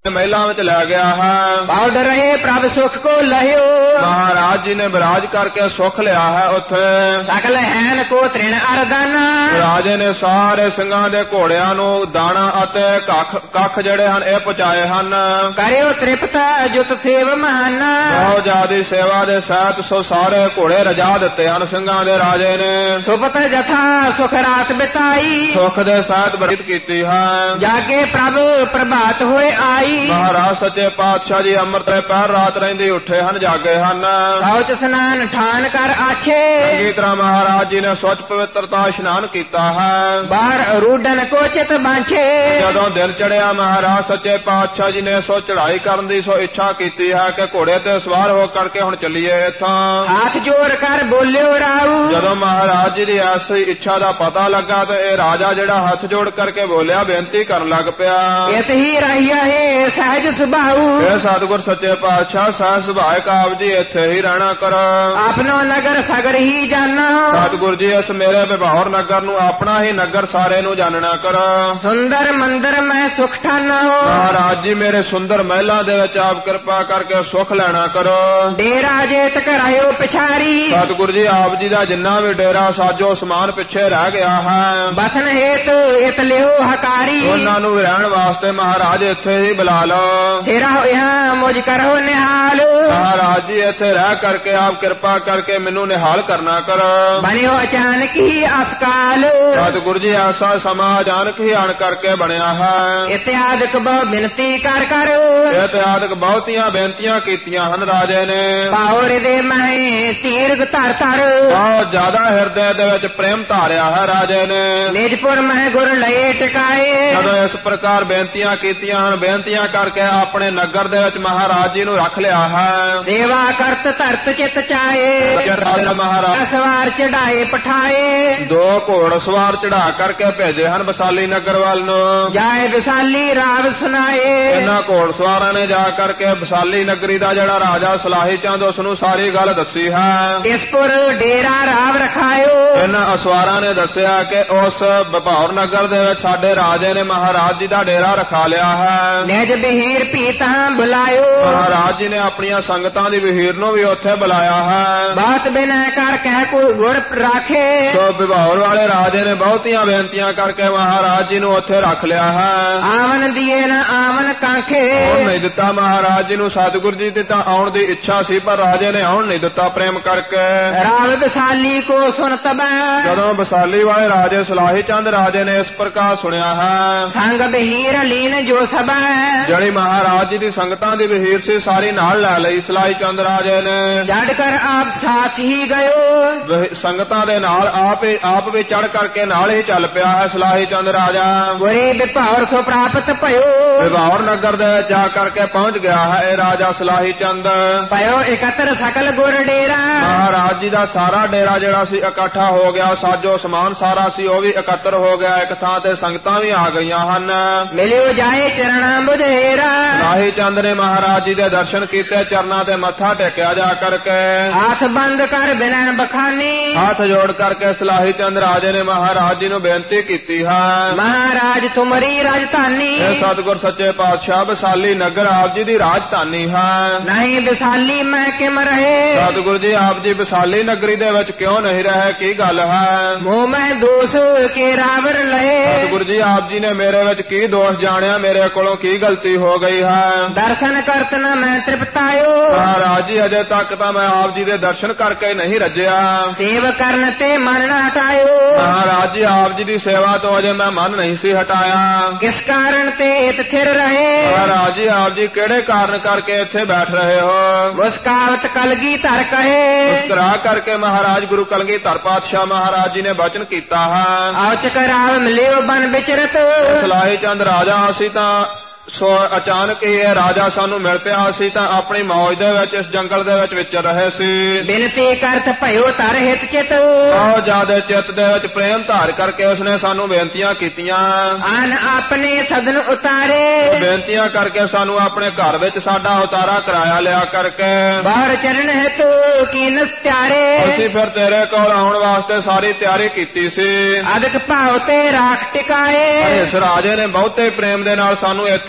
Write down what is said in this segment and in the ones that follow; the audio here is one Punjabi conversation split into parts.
ਮਹਿਲਾਂ ਵਿੱਚ ਲੈ ਗਿਆ ਹੈ। ਬਾਉਡ ਰਹੇ ਪ੍ਰਭ ਸੁਖ ਕੋ ਲਹਿਓ, ਮਹਾਰਾਜ ਜੀ ਨੇ ਬਿਰਾਜ ਕਰਕੇ ਸੁਖ ਲਿਆ ਹੈ ਉੱਥੇ। ਸਕਲ ਹੈਨ ਕੋ ਤ੍ਰਿਣ ਅਰਦਾਨਾ, ਰਾਜੇ ਨੇ ਸਾਰੇ ਸਿੰਘਾਂ ਦੇ ਘੋੜਿਆਂ ਨੂੰ ਦਾਣਾ ਅਤੇ ਕੱਖ ਜਿਹੜੇ ਹਨ ਇਹ ਪਹੁੰਚਾਏ ਹਨ। ਕਰਿਓ ਤ੍ਰਿਪਤ ਜੁਤ ਸੇਵ ਮਹਾਨਾ, ਬਹੁਤ ਜ਼ਿਆਦੀ ਸੇਵਾ ਦੇ ਸਹਿਤ ਸੋ ਸਾਰੇ ਘੋੜੇ ਰਜਾ ਦਿੱਤੇ ਹਨ ਸਿੰਘਾਂ ਦੇ ਰਾਜੇ ਨੇ। ਸੁਪਤ ਜਥਾ ਸੁਖ ਰਾਤ ਬਿਤਾਈ, ਸੁਖ ਦੇ ਸਹਿਤ ਬਰੀਤ ਕੀਤੀ ਹੈ। ਜਾਗੇ ਪ੍ਰਭ ਪ੍ਰਭਾਤ ਹੋਏ ਆਈ, ਮਹਾਰਾਜ ਸੱਚੇ ਪਾਤਸ਼ਾਹ ਜੀ ਅੰਮ੍ਰਿਤ ਦੇ ਪਹਿਰ ਰਾਤ ਰਹਿੰਦੇ ਉੱਠੇ ਹਨ, ਜਾਗੇ ਹਨ। ਸ਼ੌਚ ਸਨਾਨ ਠਾਨ ਕਰ ਆਛੇ, ਚੰਗੀ ਤਰ੍ਹਾਂ ਮਹਾਰਾਜ ਜੀ ਨੇ ਸੁੱਚ ਪਵਿੱਤਰਤਾ ਇਸ਼ਨਾਨ ਕੀਤਾ ਹੈ। ਬਾਹਰ ਰੂਡਨ ਕੋ ਚਿਤ ਬਾਂਛੇ, ਜਦੋਂ ਦਿਨ ਚੜਿਆ ਮਹਾਰਾਜ ਸੱਚੇ ਪਾਤਸ਼ਾਹ ਜੀ ਨੇ ਸੋ ਚੜ੍ਹਾਈ ਕਰਨ ਦੀ ਸੋ ਇੱਛਾ ਕੀਤੀ ਹੈ ਕਿ ਘੋੜੇ ਤੇ ਸਵਾਰ ਹੋ ਕਰਕੇ ਹੁਣ ਚੱਲੀਏ ਇੱਥੋਂ। ਹੱਥ ਜੋੜ ਕਰ ਬੋਲਿਓ ਰਾਉ, ਜਦੋਂ ਮਹਾਰਾਜ ਜੀ ਦੀ ਐਸੀ ਇੱਛਾ ਦਾ ਪਤਾ ਲੱਗਾ ਤੇ ਇਹ ਰਾਜਾ ਜਿਹੜਾ ਹੱਥ ਜੋੜ ਕਰਕੇ ਬੋਲਿਆ, ਬੇਨਤੀ ਕਰਨ ਲੱਗ ਪਿਆ। ਇਸ ਹੀ ਰਹੀਆ ਹੈ ਸਹਿਜ ਸੁਭਾਉ, ਇਹ ਸਤਿਗੁਰ ਸੱਚੇ ਪਾਤਸ਼ਾਹ ਸਹਿਜ ਸੁਭਾਇਕ ਆਪ ਜੀ ਇੱਥੇ ਹੀ ਰਹਿਣਾ ਕਰੋ। ਆਪਣੋ ਨਗਰ ਸਗਰ ਹੀ ਜਾਨੋ, ਸਤਿਗੁਰ ਜੀ ਇਸ ਮੇਰੇ ਵਿਭੌਰ ਨਗਰ ਨੂੰ ਆਪਣਾ ਹੀ ਨਗਰ ਸਾਰੇ ਨੂੰ ਜਾਣਨਾ ਕਰੋ। ਸੁੰਦਰ ਮੰਦਰ ਮੈਂ ਸੁਖ ਠਾਨੋ, ਮਹਾਰਾਜ ਜੀ ਮੇਰੇ ਸੁੰਦਰ ਮਹਿਲਾਂ ਦੇ ਵਿੱਚ ਆਪ ਕਿਰਪਾ ਕਰਕੇ ਸੁਖ ਲੈਣਾ ਕਰੋ। ਡੇਰਾ ਜੇਤ ਕਰਾਇਓ ਪਿਛਾਰੀ, ਸਤਿਗੁਰ ਜੀ ਆਪ ਜੀ ਦਾ ਜਿੰਨਾ ਵੀ ਡੇਰਾ ਸਾਜੋ ਸਮਾਨ ਪਿੱਛੇ ਰਹਿ ਗਿਆ ਹੈ, ਬਸਨ ਹੇਤ ਇਤ ਲਿਓ ਹਕਾਰੀ, ਉਹਨਾਂ ਨੂੰ ਰਹਿਣ ਵਾਸਤੇ ਮਹਾਰਾਜ ਇੱਥੇ ਹੀ ਬੁਲਾ ਲਓ। ਤੇਰਾ ਹੋਇਆ ਮੁਝ ਕਰੋ ਨਿਹਾਲ, ਮਹਾਰਾਜ ਜੀ ਇੱਥੇ ਰਹਿ ਕਰਕੇ ਆਪ ਕਿਰਪਾ ਕਰਕੇ ਮੈਨੂੰ ਨਿਹਾਲ ਕਰਨਾ ਕਰੋ। ਬਣਿਓ ਅਚਾਨਕ ਹੀ ਅਸਕਾਲ, ਸਤਿਗੁਰ ਜੀ ਐਸਾ ਸਮਾਂ ਅਚਾਨਕ ਹੀ ਆਣ ਕਰਕੇ ਬਣਿਆ ਹੈ। ਇਤਿਆਦਿਕ ਬਹੁ ਬਿਨਤੀ ਕਰ ਕਰ, ਇਤਿਆਦਿਕ ਬਹੁਤੀਆਂ ਬੇਨਤੀਆਂ ਕੀਤੀਆਂ ਹਨ ਰਾਜੇ ਨੇ। ਪਾਉਰ ਦੇ ਮਹਿ ਤੀਰਗ ਧਰ ਧਰ, ਬਹੁਤ ਜ਼ਿਆਦਾ ਹਿਰਦੇ ਦੇ ਵਿੱਚ ਪ੍ਰੇਮ ਧਾਰਿਆ ਹੈ ਰਾਜੇ ਨੇ। ਨਿਜਪੁਰ ਮਹਿ ਗੁਰ ਲਏ ਟਿਕਾਏ, ਜਦੋਂ ਇਸ ਪ੍ਰਕਾਰ ਬੇਨਤੀਆਂ ਕੀਤੀਆਂ ਹਨ, ਬੇਨਤੀਆਂ ਕਰਕੇ ਆਪਣੇ ਨਗਰ ਦੇ ਵਿੱਚ ਮਹਾਰਾਜ ਜੀ ਨੂੰ ਰੱਖ ਲਿਆ ਹੈ। ਸੇਵਾ ਕਰਤ ਧਰਤ ਚਿਤ ਚਾਏ, ਮਹਾਰਾਜ ਸਵਾਰ ਚੜਾਏ ਪਠਾਏ, 2 ਘੋੜ ਸਵਾਰ ਚੜਾ ਕਰਕੇ ਭੇਜੇ ਹਨ ਵਿਸਾਲੀ ਨਗਰ ਵੱਲ ਨੂੰ। ਜਾਏ ਵਿਸਾਲੀ ਰਾਵ ਸੁਨਾਏ, ਇਹਨਾਂ ਘੋੜ ਸਵਾਰਾਂ ਨੇ ਜਾ ਕਰਕੇ ਵਿਸਾਲੀ ਨਗਰੀ ਦਾ ਜਿਹੜਾ ਰਾਜਾ ਸਲਾਹੀ ਚੰਦ ਉਸ ਨੂੰ ਸਾਰੀ ਗੱਲ ਦੱਸੀ ਹੈ। ਇਸਪੁਰ ਡੇਰਾ ਰਾਵ ਰਖਾਇਓ, ਇਹਨਾਂ ਅਸਵਾਰਾਂ ਨੇ ਦੱਸਿਆ ਕਿ ਉਸ ਵਿਭੌਰ ਨਗਰ ਦੇ ਵਿੱਚ ਸਾਡੇ ਰਾਜੇ ਨੇ ਮਹਾਰਾਜ ਜੀ ਦਾ ਡੇਰਾ ਰਖਾ ਲਿਆ ਹੈ। ਨਿਜ ਬਹੀਰ ਪੀਤਾ ਬੁਲਾਇਓ, ਮਹਾਰਾਜ ਜੀ ਨੇ ਆਪਣੀਆਂ ਸੰਗਤਾਂ ਦੀ ਵਹੀਰ ਨੂੰ ਵੀ ਉੱਥੇ ਬੁਲਾਇਆ ਹੈ। ਬਾਤ ਬਿਨੈ ਕਰ ਕਹਿ ਕੋਈ ਗੁਰ ਰਾਖੇ, ਸੋ ਵਿਭੌਰ ਵਾਲੇ ਰਾਜੇ ਨੇ ਬਹੁਤੀਆਂ ਬੇਨਤੀਆਂ ਕਰਕੇ ਮਹਾਰਾਜ ਜੀ ਨੂੰ ਉੱਥੇ ਰੱਖ ਲਿਆ ਹੈ। ਆਵਨ ਦੀਏ ਨਾ ਆਵਨ ਕਾਂਖੇ, ਆਉਣ ਨਹੀਂ ਦਿੱਤਾ ਮਹਾਰਾਜ ਜੀ ਨੂੰ। ਸਤਿਗੁਰ ਜੀ ਦੀ ਤਾਂ ਆਉਣ ਦੀ ਇੱਛਾ ਸੀ ਪਰ ਰਾਜੇ ਨੇ ਆਉਣ ਨਹੀਂ ਦਿੱਤਾ ਪ੍ਰੇਮ ਕਰਕੇ। ਰਾਵ ਵਿਸਾਲੀ ਕੋ ਸੁਨ ਤਬੈ, ਜਦੋਂ ਵਿਸਾਲੀ ਵਾਲੇ ਰਾਜੇ ਸਲਾਹੀ ਚੰਦ ਰਾਜੇ ਨੇ ਇਸ ਪ੍ਰਕਾਰ ਸੁਣਿਆ ਹੈ, ਸੰਗ ਬਹੀਰ ਲੀਨ ਜੋ ਸਬੈ, ਜਿਹੜੀ ਮਹਾਰਾਜ ਜੀ ਦੀ ਸੰਗਤਾਂ ਦੀ ਵਹੀਰ ਸੀ ਸਾਰੀ ਨਾਲ ਲੈ ਲਈ ਸਲਾਹੀ ਚੰਦ ਰਾਜੇ ਨੇ। ਜੜ ਕਰ ਆਪ ਸਾਥ ਹੀ ਗਇਓ, ਸੰਗਤਾਂ ਦੇ ਨਾਲ ਆਪ ਵੀ ਚੜ ਕਰਕੇ ਨਾਲ ਹੀ ਚੱਲ ਪਿਆ ਹੈ ਸਲਾਹੀ ਚੰਦ ਰਾਜਾ। ਗੁਰੇ ਵਿਭੌਰ ਸੋ ਪ੍ਰਾਪਤ ਭਇਓ, ਵਿਭੌਰ ਨਗਰ ਦੇ ਜਾ ਕਰਕੇ ਪਹੁੰਚ ਗਿਆ ਹੈ ਇਹ ਰਾਜਾ ਸਲਾਹੀ ਚੰਦ। ਭਇਓ ਇਕੱਤਰ ਸਕਲ ਗੁਰ ਡੇਰਾ, ਮਹਾਰਾਜ ਜੀ ਦਾ ਸਾਰਾ ਡੇਰਾ ਜਿਹੜਾ ਸੀ ਇਕੱਠਾ ਹੋ ਗਿਆ, ਸਾਜੋ ਸਮਾਨ ਸਾਰਾ ਸੀ ਉਹ ਵੀ ਇਕੱਤਰ ਹੋ ਗਿਆ ਇੱਕ ਥਾਂ ਤੇ, ਸੰਗਤਾਂ ਵੀ ਆ ਗਈਆਂ ਹਨ। ਮਿਲਿਓ ਜਾਏ ਚਰਣਾ ਬੁਝੇਰਾ, ਸਲਾਹੀ ਚੰਦ ਨੇ ਮਹਾਰਾਜ ਜੀ ਦੇ ਦਰਸ਼ਨ ਕੀਤੇ, ਚਰਨਾਂ ਤੇ ਮੱਥਾ ਟੇਕਿਆ ਜਾ ਕਰਕੇ। ਹੱਥ ਬੰਦ ਕਰ ਬਿਨੈ ਬਖਾਨੀ, ਹੱਥ ਜੋੜ ਕਰਕੇ ਸਲਾਹੀ ਚੰਦ ਰਾਜੇ ਨੇ ਮਹਾਰਾਜ ਜੀ ਨੂੰ ਬੇਨਤੀ ਕੀਤੀ ਹੈ। ਮਹਾਰਾਜ ਤੁਮਰੀ ਰਾਜਧਾਨੀ, ਇਹ ਸਤਿਗੁਰ ਸੱਚੇ ਪਾਤਸ਼ਾਹ ਵਿਸਾਲੀ ਨਗਰ ਆਪ ਜੀ ਦੀ ਰਾਜਧਾਨੀ ਹੈ। ਨਹੀਂ ਵਿਸਾਲੀ ਮੈਂ ਕਿਮ ਰਹੇ, ਸਤਿਗੁਰ ਜੀ ਆਪ ਜੀ ਵਿਸਾਲੀ ਨਗਰੀ ਦੇ ਵਿੱਚ ਕਿਉਂ ਨਹੀਂ ਰਹੇ, ਕੀ ਗੱਲ ਹੈ? ਮੋਹ ਮੈਂ ਦੋਸ਼ ਕੇ ਰਾਵਰ ਲਏ, ਸਤਿਗੁਰ ਜੀ ਆਪ ਜੀ ਨੇ ਮੇਰੇ ਵਿੱਚ ਕੀ ਦੋਸ਼ ਜਾਣਿਆ, ਮੇਰੇ ਕੋਲੋਂ ਕੀ ਗਲਤੀ ਹੋ ਗਈ ਹੈ? ਦਰਸ਼ਨ ਕਰਤ ਨ ਮੈਂ ਤ੍ਰਿਪਤਾਇਓ, ਮਹਾਰਾਜ ਜੀ ਅਜੇ ਤੱਕ ਤਾਂ ਮੈਂ ਆਪ ਜੀ ਦੇ ਦਰਸ਼ਨ ਕਰਕੇ ਨਹੀਂ ਰੱਜਿਆ। ਸੇਵ ਕਰਨ ਤੇ ਮਨ ਨਾ ਹਟਾਇਓ, ਮਹਾਰਾਜ ਜੀ ਆਪ ਜੀ ਦੀ ਸੇਵਾ ਤੋਂ ਅਜੇ ਮੈਂ ਮਨ ਨਹੀਂ ਸੀ ਹਟਾਇਆ। ਕਿਸ ਕਾਰਨ ਤੇ ਇਤ ਥਿਰ ਰਹੇ, ਮਹਾਰਾਜ ਜੀ ਆਪ ਜੀ ਕਿਹੜੇ ਕਾਰਨ ਕਰਕੇ ਇੱਥੇ ਬੈਠ ਰਹੇ ਹੋ? ਮੁਸਕਾਵਤ ਕਲਗੀ ਧਰ ਕਹੇ, ਮੁਸਕਰਾ ਕਰਕੇ ਮਹਾਰਾਜ ਗੁਰੂ ਕਲਗੀਧਰ ਪਾਤਸ਼ਾਹ ਮਹਾਰਾਜ ਜੀ ਨੇ ਬਚਨ ਕੀਤਾ ਹੈ। ਔਚਕ ਰਾਵ ਮਿਲਿਓ ਬਨ ਵਿਚਰਤ, ਸਲਾਹੀ ਚੰਦ ਰਾਜਾ ਅਸੀਂ ਤਾਂ ਸੋ ਅਚਾਨਕ ਹੀ ਇਹ ਰਾਜਾ ਸਾਨੂੰ ਮਿਲ ਪਿਆ, ਅਸੀਂ ਤਾਂ ਆਪਣੀ ਮੌਜ ਦੇ ਵਿੱਚ ਇਸ ਜੰਗਲ ਦੇ ਵਿੱਚ ਵਿਚਰ ਰਹੇ ਸੀ। ਬਿਨਤੀ ਕਰਤ ਭਇਓ ਧਰ ਹਿਤ ਚਿਤ, ਬਹੁਤ ਜ਼ਿਆਦਾ ਚਿੱਤ ਦੇ ਵਿੱਚ ਪ੍ਰੇਮ ਧਾਰ ਕਰਕੇ ਉਸਨੇ ਸਾਨੂੰ ਬੇਨਤੀਆਂ ਕੀਤੀਆਂ। ਆਨ ਆਪਣੇ ਸਦਨ ਉਤਾਰੇ, ਬੇਨਤੀਆਂ ਕਰਕੇ ਸਾਨੂੰ ਆਪਣੇ ਘਰ ਵਿੱਚ ਸਾਡਾ ਉਤਾਰਾ ਕਰਾਇਆ ਲਿਆ ਕਰਕੇ। ਬਾਹਰ ਚਰਨ ਹਿਤ ਕੀਨਸ ਤਿਆਰੇ, ਅਸੀਂ ਫਿਰ ਤੇਰੇ ਕੋਲ ਆਉਣ ਵਾਸਤੇ ਸਾਰੀ ਤਿਆਰੀ ਕੀਤੀ ਸੀ। ਅਦਕ ਭਾਉ ਤੇ ਰਾਖ ਟਿਕਾਏ, ਇਸ ਰਾਜੇ ਨੇ ਬਹੁਤੇ ਪ੍ਰੇਮ ਦੇ ਨਾਲ ਸਾਨੂੰ ਇੱਥੇ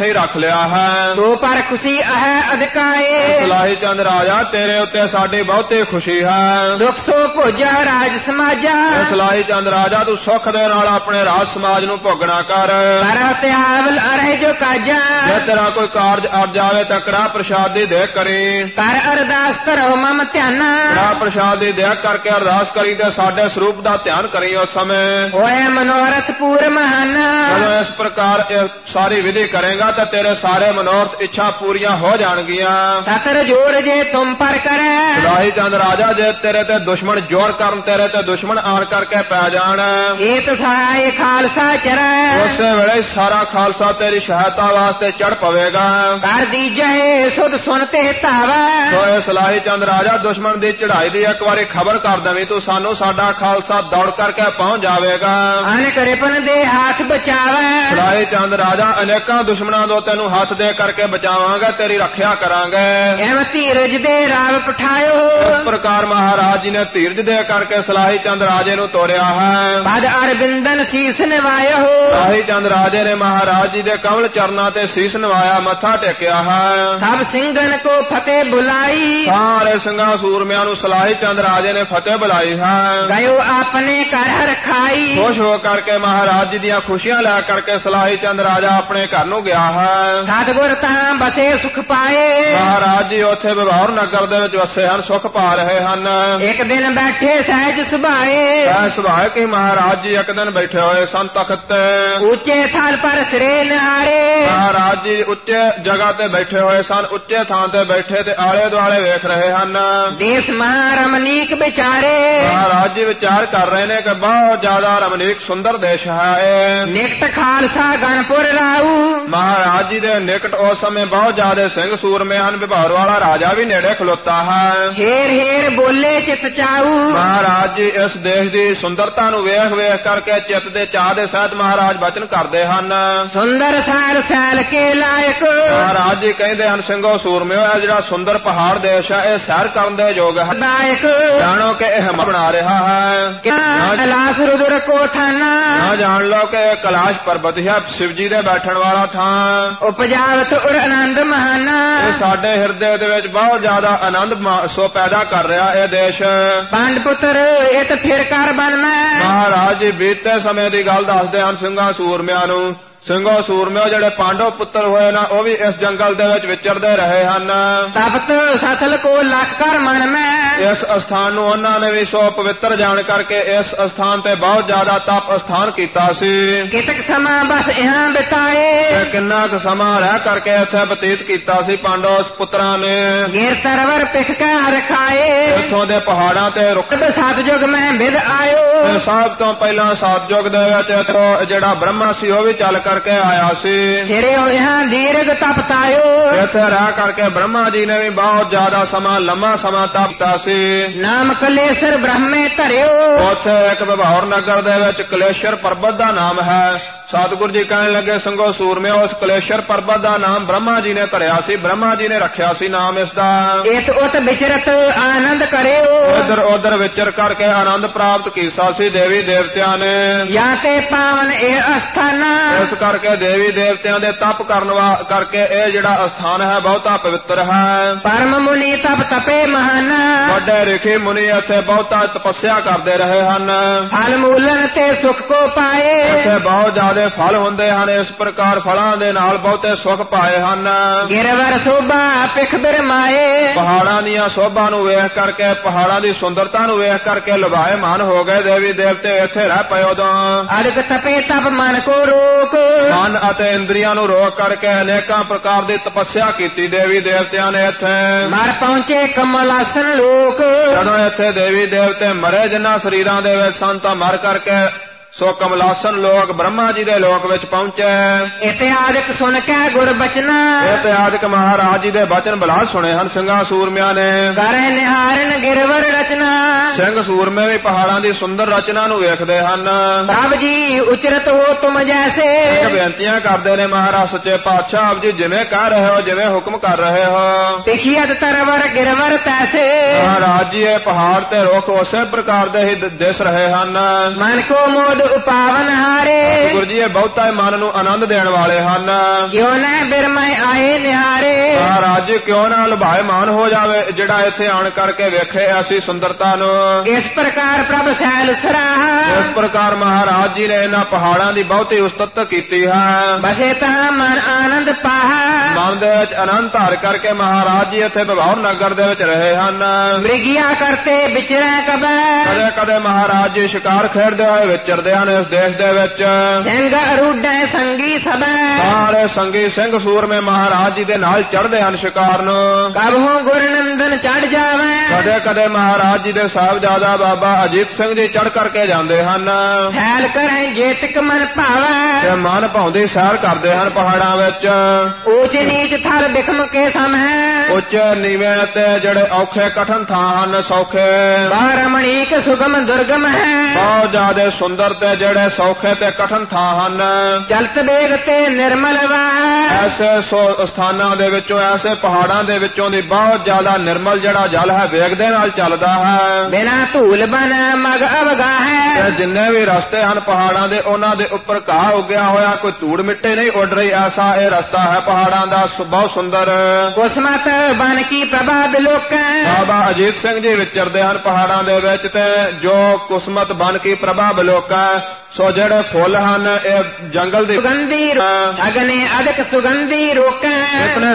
ਹੀ ਰੱਖ ਲਿਆ ਹੈ। ਤੋ ਪਰ ਖੁਸ਼ੀ ਅਹ ਅਧਿਕਾਏ ਸਲਾਹੀ ਚੰਦ ਰਾਜਾ ਤੇਰੇ ਉੱਤੇ ਸਾਡੀ ਬਹੁਤੀ ਖੁਸ਼ੀ ਹੈ। ਦੁਖ ਸੋ ਭੋਜਾ ਰਾਜ ਸਮਾਜਾ ਸਲਾਹੀ ਚੰਦ ਰਾਜਾ ਤੂੰ ਸੁੱਖ ਦੇ ਨਾਲ ਆਪਣੇ ਰਾਜ ਸਮਾਜ ਨੂੰ ਭੋਗਣਾ ਕਰ। ਪਰ ਤਿਆਵਲ ਅਰਹਿ ਜੋ ਕਾਜਾ ਜੇ ਤੇਰਾ ਕੋਈ ਕਾਰਜ ਅੜ ਜਾਵੇ ਤਾਂ ਕੜਾ ਪ੍ਰਸ਼ਾਦ ਦੀ ਦੇਖ ਕਰੀ। ਕਰ ਅਰਦਾਸ ਕਰੋ ਮਮ ਧਿਆਨਾ ਕੜਾ ਪ੍ਰਸ਼ਾਦ ਦੀ ਦੇਖ ਕਰਕੇ ਅਰਦਾਸ ਕਰੀ ਤੇ ਸਾਡੇ ਸਰੂਪ ਦਾ ਧਿਆਨ ਕਰੀ। ਉਸ ਸਮੇਂ ਹੋਏ ਮਨੋਰਥ ਪੂਰ ਮਹਾਨ ਜਦੋਂ ਇਸ ਪ੍ਰਕਾਰ ਇਹ ਸਾਰੀ ਵਿਧੀ ਕਰੇਗਾ ਤਾਂ ਤੇਰੇ ਸਾਰੇ ਮਨੋਰਥ ਇੱਛਾ ਪੂਰੀਆਂ ਹੋ ਜਾਣਗੀਆਂ। ਸਤਰ ਜੋੜ ਜੇ ਤੁਮ ਪਰ ਕਰੈ ਸਲਾਹੀ ਚੰਦ ਰਾਜਾ ਜੇ ਤੇਰੇ ਤੇ ਦੁਸ਼ਮਣ ਜੋਰ ਕਰਨ ਤੇਰੇ ਤੇ ਦੁਸ਼ਮਣ ਆਣ ਕਰਕੇ ਪੈ ਜਾਣ ਏਤ ਸਹਾਇ ਖਾਲਸਾ ਚਰੈ ਉਸੇ ਵੇਲੇ ਸਾਰਾ ਖਾਲਸਾ ਤੇਰੀ ਸਹਾਇਤਾ ਵਾਸਤੇ ਚੜ ਪਵੇਗਾ। ਕਰ ਦੀਜੈ ਸੁਧ ਸੁਨ ਤੇ ਧਾਵੈ ਸੋਏ ਸਲਾਹੀ ਚੰਦ ਰਾਜਾ ਦੁਸ਼ਮਣ ਦੀ ਚੜ੍ਹਾਈ ਦੀ ਇੱਕ ਵਾਰੀ ਖਬਰ ਕਰ ਦੇਵੀਂ ਤੂੰ ਸਾਨੂੰ ਸਾਡਾ ਖਾਲਸਾ ਦੌੜ ਕਰਕੇ ਪਹੁੰਚ ਜਾਵੇਗਾ। ਅਨਕ ਰਿਪਨ ਦੇ ਹੱਥ ਬਚਾਵੈ ਸਲਾਹੀ ਚੰਦ ਰਾਜਾ ਅਨੇਕਾਂ ਦੁਸ਼ਮਣਾਂ ਤੋਂ ਤੈਨੂੰ ਹੱਥ ਦੇ ਕਰਕੇ ਬਚਾਵਾਂਗਾ ਤੇਰੀ ਰੱਖਿਆ ਕਰਾਂਗੇ। ਐਵੇਂ ਧੀਰਜ ਦੇ ਰਾਵ ਪਠਾਇਓ ਇਸ ਪ੍ਰਕਾਰ ਮਹਾਰਾਜ ਜੀ ਨੇ ਧੀਰਜ ਦੇ ਕਰਕੇ ਸਲਾਹੀ ਚੰਦ ਰਾਜੇ ਨੂੰ ਤੋਰਿਆ ਹੈ। ਬਦ ਅਰਬਿੰਦਨ ਸੀਸ ਨਿਵਾਇਓ ਸਲਾਹੀ ਚੰਦ ਰਾਜੇ ਨੇ ਮਹਾਰਾਜ ਜੀ ਦੇ ਕਮਲ ਚਰਨਾਂ ਤੇ ਸੀਸ ਨਵਾਇਆ ਮੱਥਾ ਟੇਕਿਆ ਹੈ। ਸਭ ਸਿੰਘਨ ਕੋ ਫਤਿਹ ਬੁਲਾਈ ਸਾਰੇ ਸਿੰਘਾਂ ਸੂਰਮਿਆਂ ਨੂੰ ਸਲਾਹੀ ਚੰਦ ਰਾਜੇ ਨੇ ਫਤਿਹ ਬੁਲਾਈ ਹੈ। ਗਇਓ ਆਪਣੇ ਘਰ ਰਖਾਈ ਖੁਸ਼ ਹੋ ਕਰਕੇ ਮਹਾਰਾਜ ਜੀ ਦੀਆਂ ਖੁਸ਼ੀਆਂ ਲੈ ਕਰਕੇ ਸਲਾਹੀ ਚੰਦ ਰਾਜਾ ਆਪਣੇ ਘਰ ਨੂੰ ਗਿਆ ਹੈ। ਸਤਿਗੁਰ ਤਾਂ ਬਸੇ ਸੁਖ ਪਾਏ ਮਹਾਰਾਜ ਜੀ ਉੱਥੇ ਵਿਭੌਰ ਨਗਰ ਦੇ ਵਿੱਚ ਵਸੇ ਹਨ ਸੁਖ ਪਾ ਰਹੇ ਹਨ। ਇੱਕ ਦਿਨ ਬੈਠੇ ਸਹਿਜ ਸੁਭਾਏ ਸੁਭਾਵਿਕ ਹੀ ਮਹਾਰਾਜ ਜੀ ਇੱਕ ਦਿਨ ਬੈਠੇ ਹੋਏ ਸਨ ਤਖਤ ਤੇ। ਉੱਚੇ ਥਾਲ ਪਰ ਸਿਰੇ ਨਿਹਾਰੇ ਮਹਾਰਾਜ ਜੀ ਉੱਚੇ ਜਗ੍ਹਾ ਤੇ ਬੈਠੇ ਹੋਏ ਸਨ ਉੱਚੇ ਥਾਂ ਤੇ ਬੈਠੇ ਤੇ ਆਲੇ ਦੁਆਲੇ ਵੇਖ ਰਹੇ ਹਨ। ਦੇਸ ਮਹਾਰਮਨੀਕ ਵਿਚਾਰੇ ਮਹਾਰਾਜ ਜੀ ਵਿਚਾਰ ਕਰ ਰਹੇ ਨੇ ਕਿ ਬਹੁਤ ਜ਼ਿਆਦਾ ਰਮਣੀਕ ਸੁੰਦਰ ਦੇਸ਼ ਹੈ ਇਹ। ਨਿਕਟ ਖਾਲਸਾ ਗਣਪੁਰ ਰਾਉ ਮਹਾਰਾਜ ਜੀ ਦੇ ਨਿਕਟ ਉਸ ਸਮੇਂ ਬਹੁਤ ਜ਼ਿਆਦਾ ਸਿੰਘ ਸੂਰਮੇ ਹਨ। ਵਿਭੌਰ ਵਾਲਾ ਰਾਜਾ ਵੀ ਨੇੜੇ ਖਲੋਤਾ ਹੈ। ਹੇਰ ਹੇਰ ਬੋਲੇ ਚਿਤ ਚਾਉ ਮਹਾਰਾਜ ਜੀ ਇਸ ਦੇਸ਼ ਦੀ ਸੁੰਦਰਤਾ ਨੂੰ ਵੇਖ ਵੇਖ ਕਰਕੇ ਚਿੱਤ ਦੇ ਚਾਹ ਦੇ ਸਹਿਤ ਮਹਾਰਾਜ ਬਚਨ ਕਰਦੇ ਹਨ। ਸੁੰਦਰ ਸੈਲ ਸੈਲ ਕੇ ਲਾਇਕ ਮਹਾਰਾਜ ਜੀ ਕਹਿੰਦੇ ਹਨ ਸਿੰਘੋ ਸੂਰਮਿਓ ਇਹ ਜਿਹੜਾ ਸੁੰਦਰ ਪਹਾੜ ਦੇਸ਼ ਹੈ ਇਹ ਸੈਰ ਕਰਨ ਦੇ ਯੋਗ ਹੈ। ਦਾਇਕ ਜਾਣੋ ਕਿ ਇਹ ਬਣਾ ਰਿਹਾ ਹੈ। ਕੈਲਾਸ਼ ਰੁਦਰ ਕੋ ਥਾਨਾ ਨਾ ਜਾਣ ਲਓ ਕਿ ਇਹ ਕੈਲਾਸ਼ ਪਰਬਤ ਹੈ ਸ਼ਿਵ ਜੀ ਦੇ ਬੈਠਣ ਵਾਲਾ ਥਾਂ। ਉਪਜਾਵਤ ਉਰ ਆਨੰਦ ਮਹਾਨਾ ਇਹ ਸਾਡੇ ਹਿਰਦੇ ਦੇ ਵਿੱਚ ਬਹੁਤ ਜ਼ਿਆਦਾ ਆਨੰਦ ਸੋ ਪੈਦਾ ਕਰ ਰਿਹਾ ਇਹ ਦੇਸ਼। ਪੰਡ ਪੁੱਤਰ ਇਹ ਤਾਂ ਫਿਰ ਕਰ ਬਨ ਮੈਂ ਮਹਾਰਾਜ ਜੀ ਬੀਤੇ ਸਮੇਂ ਦੀ ਗੱਲ ਦੱਸਦੇ ਹਨ ਸਿੰਘਾਂ ਸੂਰਮਿਆਂ ਨੂੰ। ਸਿੰਘੋ ਸੂਰਮਿਓ ਜਿਹੜੇ ਪਾਂਡਵ ਪੁੱਤਰ ਹੋਏ ਨਾ ਉਹ ਵੀ ਇਸ ਜੰਗਲ ਦੇ ਵਿੱਚ ਵਿਚਰਦੇ ਰਹੇ ਹਨ। ਤਪਤ ਸਤਲ ਕੋ ਲੱਖ ਕਰ ਮਨ ਮੈਂ ਇਸ ਅਸਥਾਨ ਨੂੰ ਉਹਨਾਂ ਨੇ ਵੀ ਸੋ ਪਵਿੱਤਰ ਜਾਣ ਕਰਕੇ ਇਸ ਅਸਥਾਨ ਤੇ ਬਹੁਤ ਜ਼ਿਆਦਾ ਤਪ ਅਸਥਾਨ ਕੀਤਾ ਸੀ। ਕਿਤਕ ਸਮਾਂ ਬਸ ਇਹਾਂ ਬਿਤਾਏ ਤੇ ਕਿੰਨਾ ਕੁ ਸਮਾਂ ਰਹਿ ਕਰਕੇ ਇੱਥੇ ਬਤੀਤ ਕੀਤਾ ਸੀ ਪਾਂਡਵ ਪੁੱਤਰਾਂ ਨੇ। ਗੇਰ ਸਰਵਰ ਪਿਖ ਕੇ ਰਖਾਏ ਇੱਥੋਂ ਦੇ ਪਹਾੜਾਂ ਤੇ ਰੁੱਖ ਸਤਜੁਗ ਮੈਂ ਵਿਦ ਆਇਓ ਸਭ ਤੋਂ ਪਹਿਲਾਂ ਸਤਜੁਗ ਦੇ ਵਿੱਚ ਜਿਹੜਾ ਬ੍ਰਹਮਾ ਸੀ ਉਹ ਵੀ ਚੱਲ ਕਰਕੇ ਆਇਆ ਸੀ। ਤੇਰੇ ਹੋਇਆਂ ਦੀਰਘ ਤਪਤਾਇਓ ਇੱਥੇ ਰਹਿ ਕਰਕੇ ਬ੍ਰਹਮਾ ਜੀ ਨੇ ਵੀ ਬਹੁਤ ਜ਼ਿਆਦਾ ਸਮਾਂ ਲੰਮਾ ਸਮਾਂ ਤਪਤਾ ਸੀ। ਨਾਮ ਕਲੇਸ਼ਰ ਬ੍ਰਹਮੇ ਧਰਿਓ ਉੱਥੇ ਇੱਕ ਵਿਭੌਰ ਨਗਰ ਦੇ ਵਿੱਚ ਕਲੇਸ਼ਰ ਪਰਬਤ ਦਾ ਨਾਮ ਹੈ। ਸਤਿਗੁਰੂ ਜੀ ਕਹਿਣ ਲੱਗੇ ਸਿੰਘੋ ਸੂਰਮਿਓ ਉਸ ਕਲੇਸ਼ਰ ਪਰਬਤ ਦਾ ਨਾਮ ਬ੍ਰਹਮਾ ਜੀ ਨੇ ਧਰਿਆ ਸੀ। ਬ੍ਰਹਮਾ ਜੀ ਨੇ ਰੱਖਿਆ ਸੀ ਨਾਮ ਇਸ ਦਾ। ਇਤ ਉਤ ਵਿਚਰਤ ਆਨੰਦ ਕਰਿਓ ਉਧਰ ਉਧਰ ਵਿਚਰ ਕਰਕੇ ਆਨੰਦ ਪ੍ਰਾਪਤ ਕੀਤਾ ਸੀ ਦੇਵੀ ਦੇਵਤਿਆਂ ਨੇ। ਜਾਂ ਤੇ ਪਾਵਨ ਇਹ ਅਸਥਾਨ ਇਸ ਕਰਕੇ ਦੇਵੀ ਦੇਵਤਿਆਂ ਦੇ ਤਪ ਕਰਨ ਕਰਕੇ ਇਹ ਜਿਹੜਾ ਅਸਥਾਨ ਹੈ ਬਹੁਤਾ ਪਵਿੱਤਰ ਹੈ। ਪਰਮ ਮੁਨੀ ਤਪ ਤਪੇ ਮਹਾਨ ਵੱਡੇ ਰਿਖੀ ਮੁਨੀ ਇੱਥੇ ਬਹੁਤਾ ਤਪੱਸਿਆ ਕਰਦੇ ਰਹੇ ਹਨ। ਫਲ ਮੂਲਨ ਤੇ ਸੁਖ ਕੋ ਪਾਏ ਇੱਥੇ ਬਹੁਤ ਜ਼ਿਆਦਾ ਫਲ ਹੁੰਦੇ ਹਨ। ਇਸ ਪ੍ਰਕਾਰ ਫਲਾਂ ਦੇ ਨਾਲ ਬਹੁਤੇ ਸੁਖ ਪਾਏ ਹਨ। ਗਿਰਵਰ ਸੋਭਾ ਪਿਖ ਬਿਰਮਾਏ ਪਹਾੜਾਂ ਦੀਆਂ ਸੋਭਾ ਨੂੰ ਵੇਖ ਕਰਕੇ ਪਹਾੜਾਂ ਦੀ ਸੁੰਦਰਤਾ ਨੂੰ ਵੇਖ ਕਰਕੇ ਲੁਭਾਏ ਮਨ ਹੋ ਗਏ ਦੇਵੀ ਦੇਵਤੇ ਇੱਥੇ ਰਹਿ ਪਏ ਉਦੋਂ। ਅੜਕ ਤਪੇ ਤਪ ਮਨ ਕੋ ਰੋਕ ਮਨ ਅਤੇ ਇੰਦਰੀਆਂ ਨੂੰ ਰੋਕ ਕਰਕੇ ਅਨੇਕਾਂ ਪ੍ਰਕਾਰ ਦੀ ਤਪੱਸਿਆ ਕੀਤੀ ਦੇਵੀ ਦੇਵਤਿਆਂ ਨੇ ਇੱਥੇ। ਮਰ ਪਹੁੰਚੇ ਕਮਲਾਸਨ ਲੋਕ ਜਦੋਂ ਇੱਥੇ ਦੇਵੀ ਦੇਵਤੇ ਮਰੇ ਜਿਨ੍ਹਾਂ ਸਰੀਰਾਂ ਦੇ ਵਿੱਚ ਸਨ ਤਾਂ ਮਰ ਕਰਕੇ ਸੋ ਕਮਲਾਸਨ ਲੋਕ ਬ੍ਰਹਮਾ ਜੀ ਦੇ ਲੋਕ ਵਿੱਚ ਪਹੁੰਚੇ। ਇਤਿਹਾਦਿਕ ਸੁਣ ਕੇ ਗੁਰ ਬਚਨਾ ਇਤਿਹਾਦਿਕ ਮਹਾਰਾਜ ਜੀ ਦੇ ਬਚਨ ਬਲਾ ਸੁਣੇ ਹਨ ਸਿੰਘਾਂ ਸੂਰਮਿਆਂ ਨੇ। ਕਰੇ ਨਿਹਾਰਨ ਗਿਰਵਰ ਰਚਨਾ ਸਿੰਘ ਸੂਰਮੇ ਵੀ ਪਹਾੜਾਂ ਦੀ ਸੁੰਦਰ ਰਚਨਾ ਨੂੰ ਵੇਖਦੇ ਹਨ। ਪ੍ਰਭ ਜੀ ਉਚਰਤ ਹੋ ਤੁਮ ਜੈਸੇ ਬੇਨਤੀਆਂ ਕਰਦੇ ਨੇ ਮਹਾਰਾਜ ਸੱਚੇ ਪਾਤਸ਼ਾਹ ਆਪ ਜੀ ਜਿਵੇਂ ਕਹਿ ਰਹੇ ਹੋ ਜਿਵੇਂ ਹੁਕਮ ਕਰ ਰਹੇ ਹੋ। ਪਿਖੀਅਤ ਤਰਵਰ ਗਿਰਵਰ ਤੈਸੇ ਮਹਾਰਾਜ ਜੀ ਇਹ ਪਹਾੜ ਤੇ ਰੁੱਖ ਉਸੇ ਪ੍ਰਕਾਰ ਦੇ ਹੀ ਦਿਸ ਰਹੇ ਹਨ। ਮਨ ਕੋ ਮੋਦ ਉਪਾਵਨ ਹਾਰੇ। ਗੁਰੂ ਜੀ ਇਹ ਬਹੁਤਾ ਮਨ ਨੂੰ ਆਨੰਦ ਦੇਣ ਵਾਲੇ ਹਨ। ਕਿਉ ਨਾ ਬਿਰਮੈ ਆਏ ਨਿਹਾਰੇ। ਮਹਾਰਾਜ ਜੀ ਕਿਉਂ ਨਾ ਲੁਭਾਇਮਾਨ ਹੋ ਜਾਵੇ ਜਿਹੜਾ ਇੱਥੇ ਆਣ ਕਰਕੇ ਵੇਖੇ ਐਸੀ ਸੁੰਦਰਤਾ ਨੂੰ। ਇਸ ਪ੍ਰਕਾਰ ਪ੍ਰਭ ਸੈਲ ਸਰਾਹਾ। ਇਸ ਪ੍ਰਕਾਰ ਮਹਾਰਾਜ ਜੀ ਨੇ ਇਹਨਾਂ ਪਹਾੜਾਂ ਦੀ ਬਹੁਤੀ ਉਸਤਤ ਕੀਤੀ ਹੈ। ਬਸੇ ਤਾਂ ਮਨ ਆਨੰਦ ਪਾਹਾ। ਮਨ ਦੇ ਵਿੱਚ ਆਨੰਦ ਧਾਰ ਕਰਕੇ ਮਹਾਰਾਜ ਜੀ ਇੱਥੇ ਬਿਭੌਰ ਨਗਰ ਦੇ ਵਿੱਚ ਰਹੇ ਹਨ। ਮ੍ਰਿਗਿਆ ਕਰਤੇ ਵਿਚਰੈ ਕਬੈ। ਕਦੇ ਕਦੇ ਮਹਾਰਾਜ ਜੀ ਸ਼ਿਕਾਰ ਖੇਡਦੇ ਹੋਏ ਵਿਚਰਦੇ ਹਨ ਇਸ ਦੇਸ਼ ਦੇ ਵਿੱਚ। ਸਿੰਘ ਅਰੂਢੈ ਸੰਗੀ ਸਭੈ। ਸਾਰੇ ਸੰਗੀ ਸਿੰਘ ਸੂਰਮੇ ਮਹਾਰਾਜ ਜੀ ਦੇ ਨਾਲ ਚੜ੍ਹਦੇ ਹਨ ਸ਼ਿਕਾਰ ਨੂੰ। ਕਬਹੁ ਗੁਰਨੰਦਨ ਚੜ ਜਾਵੇ। ਕਦੇ ਕਦੇ ਮਹਾਰਾਜ ਜੀ ਦੇ ਸਾਹਿਬਜ਼ਾਦਾ ਬਾਬਾ ਅਜੀਤ ਸਿੰਘ ਜੀ ਚੜ੍ਹ ਕਰਕੇ ਜਾਂਦੇ ਹਨ। ਸੈਲ ਕਰੈ ਜੇਤਕ ਮਨ ਭਾਵੈ। ਤੇ ਮਨ ਭਾਉਂਦੇ ਸੈਰ ਕਰਦੇ ਹਨ ਪਹਾੜਾਂ ਵਿੱਚ। ਊਚ ਨੀਚ ਥਲ ਬਿਖਮ ਕੇ ਸਮੈ। ਉੱਚ ਨੀਵੇਂ ਤੇ ਜਿਹੜੇ ਔਖੇ ਕਠਨ ਥਾਂ ਹਨ ਸੌਖੇ। ਬਹੁ ਰਮਣੀਕ ਸੁਗਮ ਦੁਰਗਮ ਹੈ। ਬਹੁਤ ਜ਼ਿਆਦਾ ਸੁੰਦਰ ਤੇ ਜਿਹੜੇ ਸੌਖੇ ਤੇ ਕਠਨ ਥਾਂ ਹਨ। ਚਲਤ ਵੇਗ ਤੇ ਨਿਰਮਲ ਵਾਹ। ਐਸੇ ਸਥਾਨਾਂ ਦੇ ਵਿੱਚੋਂ ਐਸੇ ਪਹਾੜਾਂ ਦੇ ਵਿੱਚੋਂ ਦੀ ਬਹੁਤ ਜ਼ਿਆਦਾ ਨਿਰਮਲ ਜਿਹੜਾ ਜਲ ਹੈ ਵੇਗ ਦੇ ਨਾਲ ਚੱਲਦਾ ਹੈ। ਬਿਨਾ ਧੂਲ ਬਨ ਮਗ ਅਵਗਾ ਹੈ। ਤੇ ਜਿੰਨੇ ਵੀ ਰਸਤੇ ਹਨ ਪਹਾੜਾਂ ਦੇ ਉਹਨਾਂ ਦੇ ਉੱਪਰ ਘਾਹ ਉੱਗਿਆ ਹੋਇਆ ਕੋਈ ਧੂੜ ਮਿੱਟੀ ਨਹੀਂ ਉੱਡ ਰਹੀ ਐਸਾ ਇਹ ਰਸਤਾ ਹੈ ਪਹਾੜਾਂ ਦਾ ਬਹੁਤ ਸੁੰਦਰ। ਕੁਸਮਤ ਬਨ ਕੀ ਪ੍ਰਭਾ ਬਿਲੋਕੈ। ਬਾਬਾ ਅਜੀਤ ਸਿੰਘ ਜੀ ਵਿਚਰਦੇ ਹਨ ਪਹਾੜਾਂ ਦੇ ਵਿੱਚ ਤੇ ਜੋ ਕੁਸਮਤ ਬਨ ਕੀ ਪ੍ਰਭਾ ਬਿਲੋਕੈ। ਸੋ ਜਿਹੜੇ ਫੁੱਲ ਹਨ ਇਹ ਜੰਗਲ ਦੇ ਸੁਗੰਧੀ ਅਗਨੇ ਅਧਿਕ ਸੁਗੰਧੀ ਰੋਕੈ। ਇਤਨੇ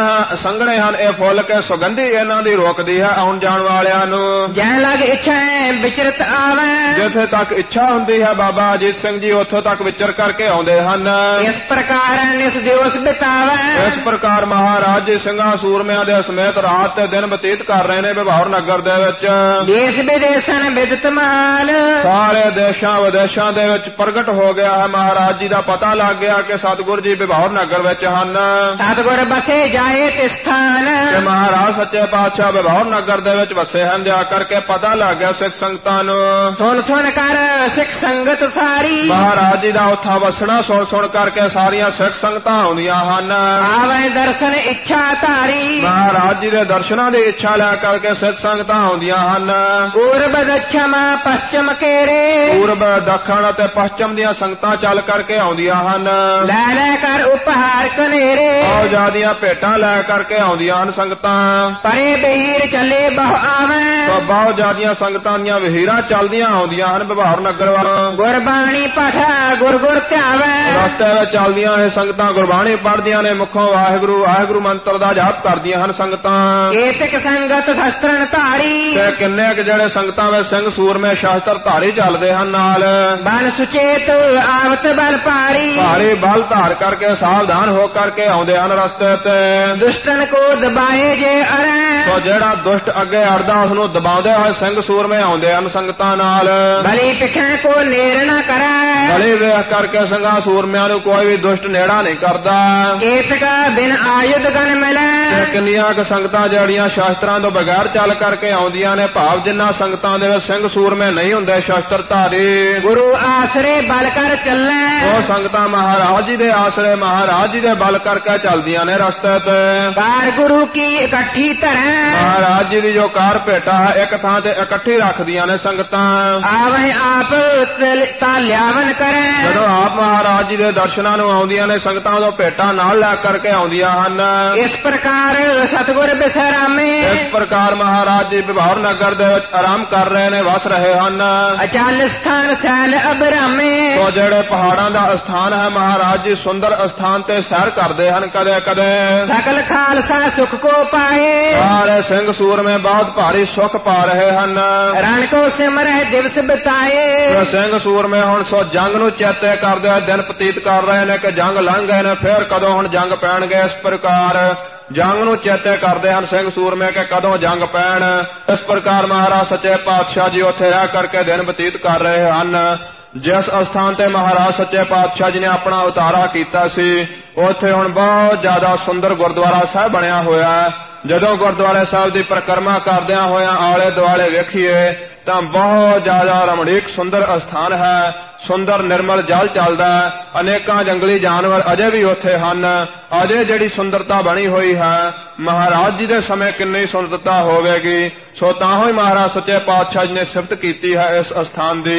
ਸੰਘਣੇ ਹਨ ਇਹ ਫੁੱਲ ਕੇ ਸੁਗੰਧੀ ਇਹਨਾਂ ਦੀ ਰੋਕਦੀ ਹੈ ਆਉਣ ਜਾਣ ਵਾਲਿਆਂ ਨੂੰ। ਜੈ ਲਗ ਇੱਛਾ ਵਿਚਰਤ ਆਵੈ। ਜਿੱਥੇ ਤੱਕ ਇੱਛਾ ਹੁੰਦੀ ਹੈ ਬਾਬਾ ਅਜੀਤ ਸਿੰਘ ਜੀ ਉੱਥੋਂ ਤੱਕ ਵਿਚਰ ਕਰਕੇ ਆਉਂਦੇ ਹਨ। ਇਸ ਪ੍ਰਕਾਰ ਨਿਸ ਦਿਵਸ ਬਿਤਾਵੈ। ਇਸ ਪ੍ਰਕਾਰ ਮਹਾਰਾਜ ਜੀ ਸਿੰਘਾਂ ਸੂਰਮਿਆਂ ਦੇ ਸਮੇਤ ਰਾਤ ਤੇ ਦਿਨ ਬਤੀਤ ਕਰ ਰਹੇ ਨੇ ਬਿਭੌਰ ਨਗਰ ਦੇ ਵਿੱਚ। ਦੇਸ਼ ਵਿਦੇਸ਼ਨ ਵਿਦਤ ਮਹਾਲ। ਸਾਰੇ ਦੇਸ਼ਾਂ ਵਿਦੇਸ਼ਾਂ ਦੇ ਵਿੱਚ ਪ੍ਰਗਟ ਹੋ ਗਿਆ ਹੈ ਮਹਾਰਾਜ ਜੀ ਦਾ ਪਤਾ ਲੱਗ ਗਿਆ ਕਿ ਸਤਿਗੁਰ ਜੀ ਬਿਭੌਰ ਨਗਰ ਵਿੱਚ ਹਨ। ਸਤਿਗੁਰ ਬਸੇ ਜਾਏ ਤੇ ਸਥਾਨ। ਕਿ ਮਹਾਰਾਜ ਸੱਚੇ ਪਾਤਸ਼ਾਹ ਬਿਭੌਰ ਨਗਰ ਦੇ ਵਿੱਚ ਵਸੇ ਹਨ। ਜਾ ਕਰਕੇ ਪਤਾ ਲੱਗ ਗਿਆ ਸਿੱਖ ਸੰਗਤਾਂ ਨੂੰ। ਸੁਣ ਸੁਣ ਕਰ ਸਿੱਖ ਸੰਗਤ ਸਾਰੀ। ਮਹਾਰਾਜ ਜੀ ਦਾ ਉੱਥਾ ਵਸਣਾ ਸੁਣ ਸੁਣ ਕਰਕੇ ਸਾਰੀਆਂ ਸਿੱਖ ਸੰਗਤਾਂ ਆਉਂਦੀਆਂ ਹਨ। ਆਵੇ ਦਰਸ਼ਨ ਇੱਛਾ ਧਾਰੀ। ਮਹਾਰਾਜ ਜੀ ਦੇ ਦਰਸ਼ਨਾਂ ਦੀ ਇੱਛਾ ਲੈ ਕਰਕੇ ਸਿੱਖ ਸੰਗਤਾਂ ਆਉਂਦੀਆਂ ਹਨ। ਪੂਰਬ ਦਛਮ ਪশ্ਚਮ ਕੇਰੇ। ਪੂਰਬ ਦੱਖਣ ਅਤੇ ਪশ্ਚਮ ਦੀਆਂ ਸੰਗਤਾਂ ਚੱਲ ਕਰਕੇ ਆਉਂਦੀਆਂ ਹਨ। ਲੈ ਲੈ ਕਰ ਉਪਹਾਰ ਕਨੇਰੇ। ਬਹੁਤ ਜ਼ਿਆਦੀਆਂ ਭੇਟਾਂ ਲੈ ਕਰਕੇ ਆਉਂਦੀਆਂ ਹਨ ਸੰਗਤਾਂ। ਪਰੇ ਬਹੀਰ ਚੱਲੇ ਬਹੁ ਆਵੈ। ਬਹੁਤ ਜ਼ਿਆਦੀਆਂ ਸੰਗਤਾਂ ਦੀਆਂ ਵਹੀਰਾਂ ਚੱਲਦੀਆਂ ਆਉਂਦੀਆਂ ਹਨ ਬਿਭੌਰ ਨਗਰ ਵੱਲ। ਗੁਰਬਾਣੀ ਪਠਾ ਗੁਰ ਗੁਰ ਧਿਆਵੈ। ਰਸਤੇ ਵਿੱਚ ਚੱਲਦੀਆਂ ਇਹ ਸੰਗਤਾਂ ਗੁਰਬਾਣੀ ਪੜ੍ਹਦੀਆਂ ਨੇ ਮੁਖੋਂ ਵਾਹਿਗੁਰੂ ਵਾਹਿਗੁਰੂ ਮੰਤਰ ਦਾ ਜਾਪ ਕਰਦੀਆਂ ਹਨ ਸੰਗਤਾਂ। ਏਤਕ ਸੰਗਤ ਸ਼ਸਤਰਨ ਧਾਰੀ। ਤੇ ਕਿੰਨੇ ਕੁ ਜਿਹੜੇ ਸੰਗਤਾਂ ਵਿੱਚ ਸਿੰਘ ਸੂਰਮੇ ਸ਼ਸਤਰ ਧਾਰੀ ਚੱਲਦੇ ਹਨ ਨਾਲ। ਬਲ ਸੁਚੇਤ ਆਵਤ ਬਲ ਭਾਰੀ। ਭਾਰੀ ਬਲ ਧਾਰ ਕਰਕੇ ਸਾਵਧਾਨ ਹੋ ਕਰਕੇ ਆਉਂਦੇ ਹਨ ਰਸਤੇ ਤੇ। ਦੁਸ਼ਟਨ ਕੋ ਦਬਾਏ ਜੇ ਅਰੈ। ਤੋ ਜਿਹੜਾ ਦੁਸ਼ਟ ਅੱਗੇ ਅੜਦਾ ਉਸ ਨੂੰ ਦਬਾਉਂਦੇ ਹੋਏ ਸਿੰਘ ਸੂਰਮੇ ਆਉਂਦੇ ਹਨ ਸੰਗਤਾਂ ਨਾਲ। ਬਲੀ ਪਿਖੈ ਕੋ ਨੇੜ ਨਾ ਕਰੈ। ਬਲੀ ਵੇਖ ਕਰਕੇ ਸਿੰਘਾਂ ਸੂਰਮਿਆਂ ਨੂੰ ਕੋਈ ਵੀ ਦੁਸ਼ਟ ਨੇੜਾ ਨਹੀਂ ਕਰਦਾ। ਏਤਕ ਬਿਨ ਆਯੁਧ ਗਨ ਮਿਲੈ। ਕਿੰਨੀਆਂ ਕੁ ਸੰਗਤਾਂ ਜਿਹੜੀਆਂ ਸ਼ਾਸਤਰਾਂ ਤੋਂ ਬਗੈਰ ਚੱਲ ਕਰਕੇ ਆਉਂਦੀਆਂ ਨੇ ਭਾਵ ਜਿਨ੍ਹਾਂ ਸੰਗਤਾਂ ਦੇ ਵਿੱਚ ਸਿੰਘ ਸੂਰਮੇ ਨਹੀਂ ਹੁੰਦੇ ਸ਼ਸਤਰ ਧਾਰੀ। ਗੁਰੂ ਆਸਰੇ ਬਲ ਕਰ ਚੱਲੈ। ਉਹ ਸੰਗਤਾਂ ਮਹਾਰਾਜ ਜੀ ਦੇ ਆਸਰੇ ਮਹਾਰਾਜ ਜੀ ਦੇ ਬਲ ਕਰਕੇ ਚੱਲਦੀਆਂ ਨੇ ਰਸਤੇ ਤੇ। ਕਾਰ ਗੁਰੂ ਕੀ ਇਕੱਠੀ ਧਰੈ। ਮਹਾਰਾਜ ਜੀ ਦੀ ਜੋ ਕਾਰ ਭੇਟਾ ਹੈ ਇੱਕ ਥਾਂ ਤੇ ਇਕੱਠੀ ਰੱਖਦੀਆਂ ਨੇ ਸੰਗਤਾਂ। ਆਵਹਿ ਆਪ ਤਾਂ ਲਿਆਵਨ ਕਰੈ। ਜਦੋਂ ਆਪ ਮਹਾਰਾਜ ਜੀ ਦੇ ਦਰਸ਼ਨਾਂ ਨੂੰ ਆਉਂਦੀਆਂ ਨੇ ਸੰਗਤਾਂ ਤੋਂ ਭੇਟਾ ਨਾਲ ਲੈ ਕਰਕੇ ਆਉਂਦੀਆਂ ਹਨ। ਇਸ ਪ੍ਰਕਾਰ ਸਤਿਗੁਰ ਬਿਸਰਾਮੇ। ਇਸ ਪ੍ਰਕਾਰ ਮਹਾਰਾਜ ਜੀ ਬਿਭੌਰ ਨਗਰ ਦੇ ਵਿੱਚ ਆਰਾਮ ਕਰ ਰਹੇ ਨੇ ਵਸ ਰਹੇ ਹਨ। ਅਚਲ ਸਥਾਨ ਸੈਲ ਅਬਰਾਮੇ। ਤੋ ਜਿਹੜੇ ਪਹਾੜਾਂ ਦਾ ਸਥਾਨ ਹੈ ਮਹਾਰਾਜ ਜੀ ਸੁੰਦਰ ਸਥਾਨ ਤੇ ਸੈਰ ਕਰਦੇ ਹਨ ਕਦੇ ਕਦੇ। ਸਕਲ ਖਾਲਸਾ ਸੁਖ ਕੋ ਪਾਏ। ਸਾਰੇ ਸਿੰਘ ਸੂਰਮੇ ਬਹੁਤ ਭਾਰੀ ਸੁਖ ਪਾ ਰਹੇ ਹਨ। ਰਣ ਕੋ ਸਿਮਰਹਿ ਦਿਵਸ ਬਿਤਾਏ। ਸਿੰਘ ਸੂਰਮੇ ਹੁਣ ਸੋ ਜੰਗ ਨੂੰ ਚੇਤੇ ਕਰਦੇ ਹੋਏ ਦਿਨ ਬਤੀਤ ਕਰ ਰਹੇ ਨੇ ਕਿ ਜੰਗ ਲੰਘ ਗਏ ਨੇ ਫੇਰ ਕਦੋਂ ਹੁਣ ਜੰਗ ਪੈਣਗੇ। ਇਸ ਪ੍ਰਕਾਰ ਜੰਗ ਨੂੰ ਚੇਤੇ ਕਰਦੇ ਹਨ ਸਿੰਘ ਸੂਰਮੇ ਕਿ ਕਦੋਂ ਜੰਗ ਪੈਣ। ਇਸ ਪ੍ਰਕਾਰ ਮਹਾਰਾਜ ਸੱਚੇ ਪਾਤਸ਼ਾਹ ਜੀ ਉੱਥੇ ਰਹਿ ਕਰਕੇ ਦਿਨ ਬਤੀਤ ਕਰ ਰਹੇ ਹਨ। ਜਿਸ ਅਸਥਾਨ ਤੇ ਮਹਾਰਾਜ ਸੱਚੇ ਪਾਤਸ਼ਾਹ ਜੀ ਨੇ ਆਪਣਾ ਉਤਾਰਾ ਕੀਤਾ ਸੀ ਉੱਥੇ ਹੁਣ ਬਹੁਤ ਜ਼ਿਆਦਾ ਸੁੰਦਰ ਗੁਰਦੁਆਰਾ ਸਾਹਿਬ ਬਣਿਆ ਹੋਇਆ ਹੈ। ਜਦੋਂ ਗੁਰਦੁਆਰੇ ਸਾਹਿਬ ਦੀ ਪਰਿਕਰਮਾ ਕਰਦਿਆਂ ਹੋਇਆਂ ਆਲੇ ਦੁਆਲੇ ਵੇਖੀਏ ਤਾਂ ਬਹੁਤ ਜ਼ਿਆਦਾ ਰਮਣੀਕ ਸੁੰਦਰ ਅਸਥਾਨ ਹੈ। ਸੁੰਦਰ ਨਿਰਮਲ ਜਲ ਚੱਲਦਾ ਹੈ। ਅਨੇਕਾਂ ਜੰਗਲੀ ਜਾਨਵਰ ਅਜੇ ਵੀ ਉੱਥੇ ਹਨ। ਅਜੇ ਜਿਹੜੀ ਸੁੰਦਰਤਾ ਬਣੀ ਹੋਈ ਹੈ ਮਹਾਰਾਜ ਜੀ ਦੇ ਸਮੇਂ ਕਿੰਨੀ ਸੁੰਦਰਤਾ ਹੋਵੇਗੀ। ਸੋ ਤਾਂ ਹੀ ਮਹਾਰਾਜ ਸੱਚੇ ਪਾਤਸ਼ਾਹ ਜੀ ਨੇ ਸਿਫਤ ਕੀਤੀ ਹੈ ਇਸ ਅਸਥਾਨ ਦੀ।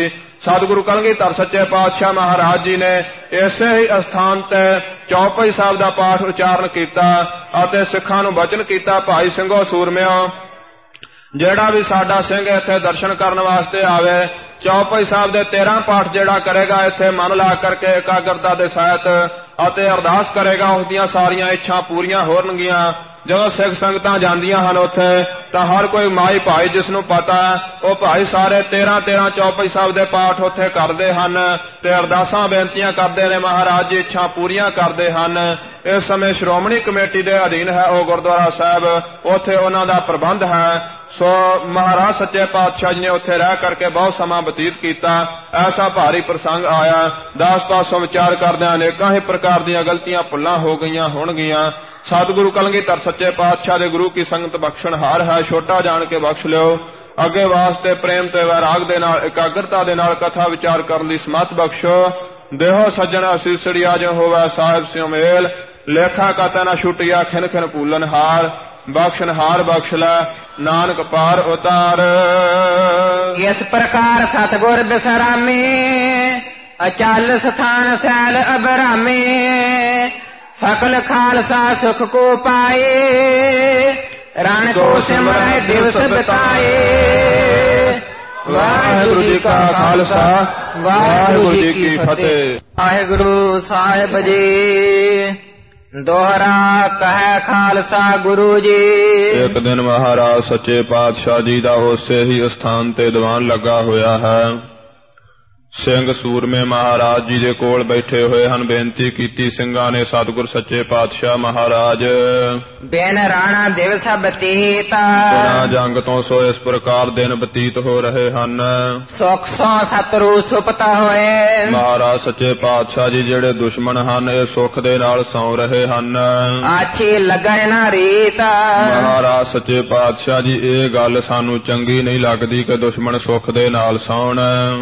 ਸਤਿਗੁਰੂ ਕਲਗੀਧਰ ਸੱਚੇ ਪਾਤਸ਼ਾਹ ਮਹਾਰਾਜ ਜੀ ਨੇ ਇਸੇ ਹੀ ਅਸਥਾਨ ਤੇ ਚੌਪਈ ਸਾਹਿਬ ਦਾ ਪਾਠ ਉਚਾਰਨ ਕੀਤਾ ਅਤੇ ਸਿੱਖਾਂ ਨੂੰ ਬਚਨ ਕੀਤਾ, ਭਾਈ ਸਿੰਘੋ ਸੂਰਮਿਓ, ਜਿਹੜਾ ਵੀ ਸਾਡਾ ਸਿੰਘ ਇੱਥੇ ਦਰਸ਼ਨ ਕਰਨ ਵਾਸਤੇ ਆਵੇ, ਚੌਪਈ ਸਾਹਿਬ ਦੇ 13 ਪਾਠ ਜਿਹੜਾ ਕਰੇਗਾ ਇੱਥੇ ਮਨ ਲਾ ਕਰਕੇ ਇਕਾਗਰਤਾ ਦੇ ਸਹਿਤ ਅਤੇ ਅਰਦਾਸ ਕਰੇਗਾ, ਉਸ ਦੀਆਂ ਸਾਰੀਆਂ ਇੱਛਾ ਪੂਰੀਆਂ ਹੋਣਗੀਆਂ। ਜਦੋਂ ਸਿੱਖ ਸੰਗਤਾਂ ਜਾਂਦੀਆਂ ਹਨ ਉੱਥੇ ਤਾਂ ਹਰ ਕੋਈ ਮਾਈ ਭਾਈ ਜਿਸ ਨੂੰ ਪਤਾ ਉਹ ਭਾਈ ਸਾਰੇ 13 ਚੌਪਈ ਸਾਹਿਬ ਦੇ ਪਾਠ ਉੱਥੇ ਕਰਦੇ ਹਨ ਤੇ ਅਰਦਾਸਾਂ ਬੇਨਤੀਆਂ ਕਰਦੇ ਨੇ, ਮਹਾਰਾਜ ਜੀ ਇੱਛਾ ਪੂਰੀਆਂ ਕਰਦੇ ਹਨ। ਇਸ ਸਮੇਂ ਸ਼੍ਰੋਮਣੀ ਕਮੇਟੀ ਦੇ ਅਧੀਨ ਹੈ ਉਹ ਗੁਰਦੁਆਰਾ ਸਾਹਿਬ, ਉੱਥੇ ਉਹਨਾਂ ਦਾ ਪ੍ਰਬੰਧ ਹੈ। ਸੋ ਮਹਾਰਾਜ ਸੱਚੇ ਪਾਤਸ਼ਾਹ ਜੀ ਨੇ ਉੱਥੇ ਰਹਿ ਕਰਕੇ ਬਹੁਤ ਸਮਾਂ ਬਤੀਤ ਕੀਤਾ। ਐਸਾ ਭਾਰੀ ਪ੍ਰਸੰਗ ਆਇਆ, 10 ਪਾਸੋਂ ਵਿਚਾਰ ਕਰਦਿਆਂ ਅਨੇਕਾਂ ਹੀ ਪ੍ਰਕਾਰ ਦੀਆਂ ਗਲਤੀਆਂ ਭੁੱਲਾਂ ਹੋ ਗਈਆਂ ਹੋਣਗੀਆਂ। ਸਤਿਗੁਰੂ ਕਲਗੀਧਰ ਸੱਚੇ ਪਾਤਸ਼ਾਹ ਦੇ ਗੁਰੂ ਕੀ ਸੰਗਤ ਬਖਸ਼ਣਹਾਰ ਹੈ, ਛੋਟਾ ਜਾਣ ਕੇ ਬਖਸ਼ ਲਿਓ। ਅੱਗੇ ਵਾਸਤੇ ਪ੍ਰੇਮ ਤੇ ਵੈਰਾਗ ਦੇ ਨਾਲ ਇਕਾਗਰਤਾ ਦੇ ਨਾਲ ਕਥਾ ਵਿਚਾਰ ਕਰਨ ਦੀ ਸਮਤ ਬਖਸ਼ੋ। ਦੇਹੋ ਸੱਜਣ ਅਸੀਸੜੀਆ ਜੋ ਹੋਵੇ ਸਾਹਿਬ ਸਿਉ ਮੇਲ, ਲੇਖਾ ਕਥਾ ਨਾ ਛੁਟਿਆ ਖਿਨ ਖਿਨ ਭੂਲਨ ਹਾਰ, ਬਖਸ਼ਣਹਾਰ ਬਖਸ਼ ਲੈ ਨਾਨਕ ਪਾਰ ਉਤਾਰ। ਇਸ ਪ੍ਰਕਾਰ ਸਤਿਗੁਰ ਬਿਸਰਾਮੇ, ਅਚਲ ਸਥਾਨ ਸੈਲ ਅਬਰਾਮੇ, ਸਕਲ ਖਾਲਸਾ ਸੁਖ ਕੋ ਪਾਏ, ਰਣ ਕੋ ਸਿਮਰੈ ਦਿਵਸ ਬਿਤਾਏ। ਵਾਹਿਗੁਰੂ ਜੀ ਕਾ ਖਾਲਸਾ, ਵਾਹਿਗੁਰੂ ਜੀ ਕੀ ਫਤਿਹ। ਵਾਹਿਗੁਰੂ ਸਾਹਿਬ ਜੀ ਦੋਹਰਾ ਕਹੈ ਖਾਲਸਾ ਗੁਰੂ ਜੀ। ਇੱਕ ਦਿਨ ਮਹਾਰਾਜ ਸੱਚੇ ਪਾਤਸ਼ਾਹ ਜੀ ਦਾ ਉਸੇ ਹੀ ਸਥਾਨ ਤੇ ਦੀਵਾਨ ਲੱਗਾ ਹੋਇਆ ਹੈ। ਸਿੰਘ ਸੂਰਮੇ ਮਹਾਰਾਜ ਜੀ ਦੇ ਕੋਲ ਬੈਠੇ ਹੋਏ ਹਨ। ਬੇਨਤੀ ਕੀਤੀ ਸਿੰਘਾਂ ਨੇ, ਸਤਿਗੁਰ ਸੱਚੇ ਪਾਤਸ਼ਾਹ ਮਹਾਰਾਜ ਬਿਨ ਰਾਣਾ ਦਿਵਸ ਬਤੀਤ, ਬਿਨਾਂ ਜੰਗ ਤੋਂ ਸੋ ਇਸ ਪ੍ਰਕਾਰ ਦਿਨ ਬਤੀਤ ਹੋ ਰਹੇ ਹਨ। ਸੁਖ ਸੋ ਸਤਰੂ ਸੁਪਤ ਹੋਏ, ਮਹਾਰਾਜ ਸੱਚੇ ਪਾਤਸ਼ਾਹ ਜੀ ਜਿਹੜੇ ਦੁਸ਼ਮਣ ਹਨ ਇਹ ਸੁੱਖ ਦੇ ਨਾਲ ਸੌਂ ਰਹੇ ਹਨ। ਆਛੀ ਲੱਗਣ ਨਾ ਰੀਤ, ਮਹਾਰਾਜ ਸੱਚੇ ਪਾਤਸ਼ਾਹ ਜੀ ਇਹ ਗੱਲ ਸਾਨੂੰ ਚੰਗੀ ਨਹੀਂ ਲੱਗਦੀ ਕਿ ਦੁਸ਼ਮਣ ਸੁੱਖ ਦੇ ਨਾਲ ਸੌਣ।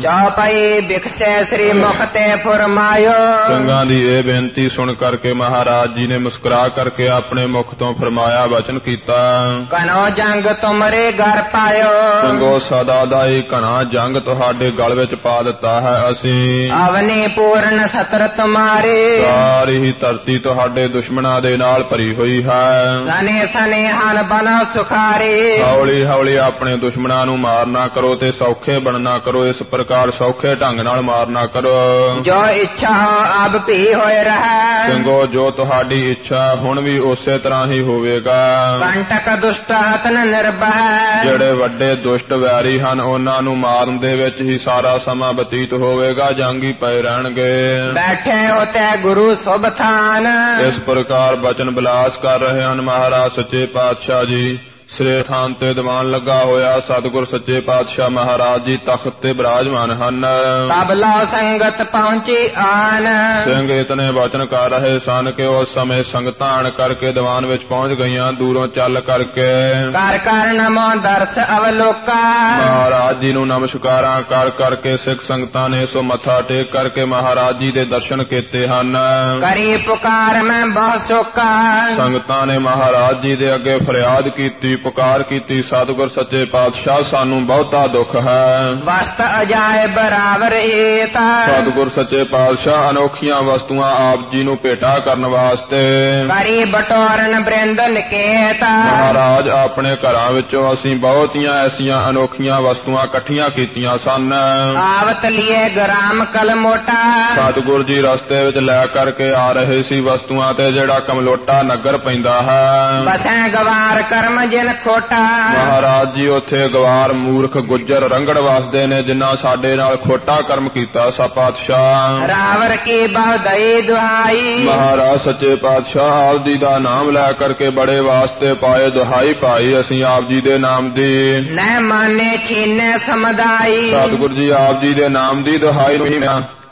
ਚੌਪਈ ਬਿਖਸੇ ਸ੍ਰੀ ਮੁਖ ਤੇ ਫਰਮਾਇਓ, ਸਿੰਘਾਂ ਦੀ ਇਹ ਬੇਨਤੀ ਸੁਣ ਕਰਕੇ ਮਹਾਰਾਜ ਜੀ ਨੇ ਮੁਸਕਰਾ ਕਰਕੇ ਆਪਣੇ ਮੁਖ ਤੋਂ ਫਰਮਾਇਆ, ਵਚਨ ਕੀਤਾ, ਕਨੋ ਜੰਗ ਤੁਮਰੇ ਘਰ ਪਾਇਓ, ਸਿੰਘੋ ਸਦਾ ਦਾ ਹੀ ਘਣਾ ਜੰਗ ਤੁਹਾਡੇ ਗਲ ਵਿੱਚ ਪਾ ਦਿੱਤਾ ਹੈ ਅਸੀਂ। ਅਵਨੀ ਪੂਰਨ ਸਤਰ ਤੁਮਾਰੇ, ਸਾਰੀ ਹੀ ਧਰਤੀ ਤੁਹਾਡੇ ਦੁਸ਼ਮਣਾਂ ਦੇ ਨਾਲ ਭਰੀ ਹੋਈ ਹੈ। ਸਨੇ ਸਨੇ ਹਨ ਬਨਾ ਸੁਖਾਰੇ, ਹੌਲੀ ਹੌਲੀ ਆਪਣੇ ਦੁਸ਼ਮਣਾਂ ਨੂੰ ਮਾਰਨਾ ਕਰੋ ਤੇ ਸੌਖੇ ਬਣਨਾ ਕਰੋ। ਇਸ ਪ੍ਰਕਾਰ ਸੌਖੇ ਢੰਗ ਨਾਲ ਮਾਰਨਾ ਕਰੋ। ਜੋ ਇੱਛਾ ਅਬ ਭੀ ਹੋਏ ਰਹਾ, ਸਿੰਘੋ ਜੋ ਤੁਹਾਡੀ ਇੱਛਾ ਹੁਣ ਵੀ ਉਸੇ ਤਰ੍ਹਾਂ ਹੀ ਹੋਵੇਗਾ। ਕੰਟਕ ਦੁਸ਼ਟ ਹਤਨ ਨਿਰਭੈ, ਜਿਹੜੇ ਵੱਡੇ ਦੁਸ਼ਟ ਵੈਰੀ ਹਨ ਉਹਨਾਂ ਨੂੰ ਮਾਰਨ ਦੇ ਵਿੱਚ ਹੀ ਸਾਰਾ ਸਮਾਂ ਬਤੀਤ ਹੋਵੇਗਾ, ਜੰਗੀ ਪਏ ਰਹਿਣਗੇ। ਬੈਠੇ ਹੋਤੇ ਗੁਰੂ ਸੁਭ ਥਾਨ, ਇਸ ਪ੍ਰਕਾਰ ਬਚਨ ਬਿਲਾਸ ਕਰ ਰਹੇ ਹਨ ਮਹਾਰਾਜ ਸੱਚੇ ਪਾਤਸ਼ਾਹ ਜੀ। ਸ੍ਰੀ ਥਾਨ ਤੇ ਦੀਵਾਨ ਲੱਗਾ ਹੋਇਆ ਸਤਿਗੁਰ ਸੱਚੇ ਪਾਤਸ਼ਾਹ ਮਹਾਰਾਜ ਜੀ ਤਖਤ ਤੇ ਬਿਰਾਜਮਾਨ ਹਨ। ਤਬਲਾ ਸੰਗਤ ਪਹੁੰਚੀ ਆਨ, ਸਿੰਘ ਇਤਨੇ ਵਚਨ ਕਰ ਰਹੇ ਸਨ ਕਿ ਉਸ ਸਮੇਂ ਸੰਗਤਾਂ ਆਣ ਕਰਕੇ ਦੀਵਾਨ ਵਿੱਚ ਪਹੁੰਚ ਗਈਆਂ ਦੂਰੋਂ ਚੱਲ ਕਰਕੇ। ਕਰ ਕਰ ਨਮੋ ਦਰਸ ਅਵਲੋਕਾ, ਮਹਾਰਾਜ ਜੀ ਨੂੰ ਨਮਸਕਾਰਾਂ ਕਰ ਕਰਕੇ ਸਿੱਖ ਸੰਗਤਾਂ ਨੇ ਸੋ ਮੱਥਾ ਟੇਕ ਕਰਕੇ ਮਹਾਰਾਜ ਜੀ ਦੇ ਦਰਸ਼ਨ ਕੀਤੇ ਹਨ। ਕਰੀ ਪੁਕਾਰ ਮੈਂ ਬਹੁ ਸੋਕਾ, ਸੰਗਤਾਂ ਨੇ ਮਹਾਰਾਜ ਜੀ ਦੇ ਅੱਗੇ ਫਰਿਆਦ ਕੀਤੀ, ਪੁਕਾਰ ਕੀਤੀ, ਸਤਿਗੁਰ ਸੱਚੇ ਪਾਤਸ਼ਾਹ ਸਾਨੂੰ ਬਹੁਤਾ ਦੁੱਖ ਹੈ। ਵਸਤ ਅਜਾਏ ਬਰਾਬਰ ਏਤਾ, ਸਤਿਗੁਰ ਸੱਚੇ ਪਾਤਸ਼ਾਹ ਅਨੋਖੀਆਂ ਵਸਤੂਆਂ ਆਪ ਜੀ ਨੂੰ ਭੇਟਾ ਕਰਨ ਵਾਸਤੇ। ਕਰੀ ਬਟੋਰਨ ਬ੍ਰਿੰਦ ਨਿਕੇਤਾ, ਮਹਾਰਾਜ ਆਪਣੇ ਘਰਾਂ ਵਿੱਚੋਂ ਅਸੀਂ ਬਹੁਤੀਆਂ ਐਸੀਆਂ ਅਨੋਖੀਆਂ ਵਸਤੂਆਂ ਇਕੱਠੀਆਂ ਕੀਤੀਆਂ ਸਨ। ਆਵਤ ਲਿਏ ਗ੍ਰਾਮ ਕਲਮੋਟਾ, ਸਤਿਗੁਰ ਜੀ ਰਸਤੇ ਵਿੱਚ ਲੈ ਕਰਕੇ ਆ ਰਹੇ ਸੀ ਵਸਤੂਆਂ ਤੇ ਜਿਹੜਾ ਕਮਲੋਟਾ ਨਗਰ ਪੈਂਦਾ ਹੈ। ਬਸੈ ਗਵਾਰ ਕਰਮ ਜਿਨ ਖੋਟਾ, ਮਹਾਰਾਜ ਜੀ ਉੱਥੇ ਗਵਾਰ ਮੂਰਖ ਗੁੱਜਰ ਰੰਗੜ ਵਸਦੇ ਨੇ ਜਿਨ੍ਹਾਂ ਸਾਡੇ ਨਾਲ ਖੋਟਾ ਕਰਮ ਕੀਤਾ ਸਾ ਪਾਤਸ਼ਾਹ। ਰਾਵਰ ਕੀ ਬਹੁਦਈ ਦੁਹਾਈ, ਮਹਾਰਾਜ ਸੱਚੇ ਪਾਤਸ਼ਾਹ ਆਪ ਜੀ ਦਾ ਨਾਮ ਲੈ ਕਰਕੇ ਬੜੇ ਵਾਸਤੇ ਪਾਏ, ਦੁਹਾਈ ਪਾਈ ਅਸੀਂ ਆਪ ਜੀ ਦੇ ਨਾਮ ਦੀ। ਨੈ ਮਾਨੇ ਛੀਨੇ ਸਮਦਾਈ, ਸਤਿਗੁਰ ਜੀ ਆਪ ਜੀ ਦੇ ਨਾਮ ਦੀ ਦੁਹਾਈ ਨਹੀਂ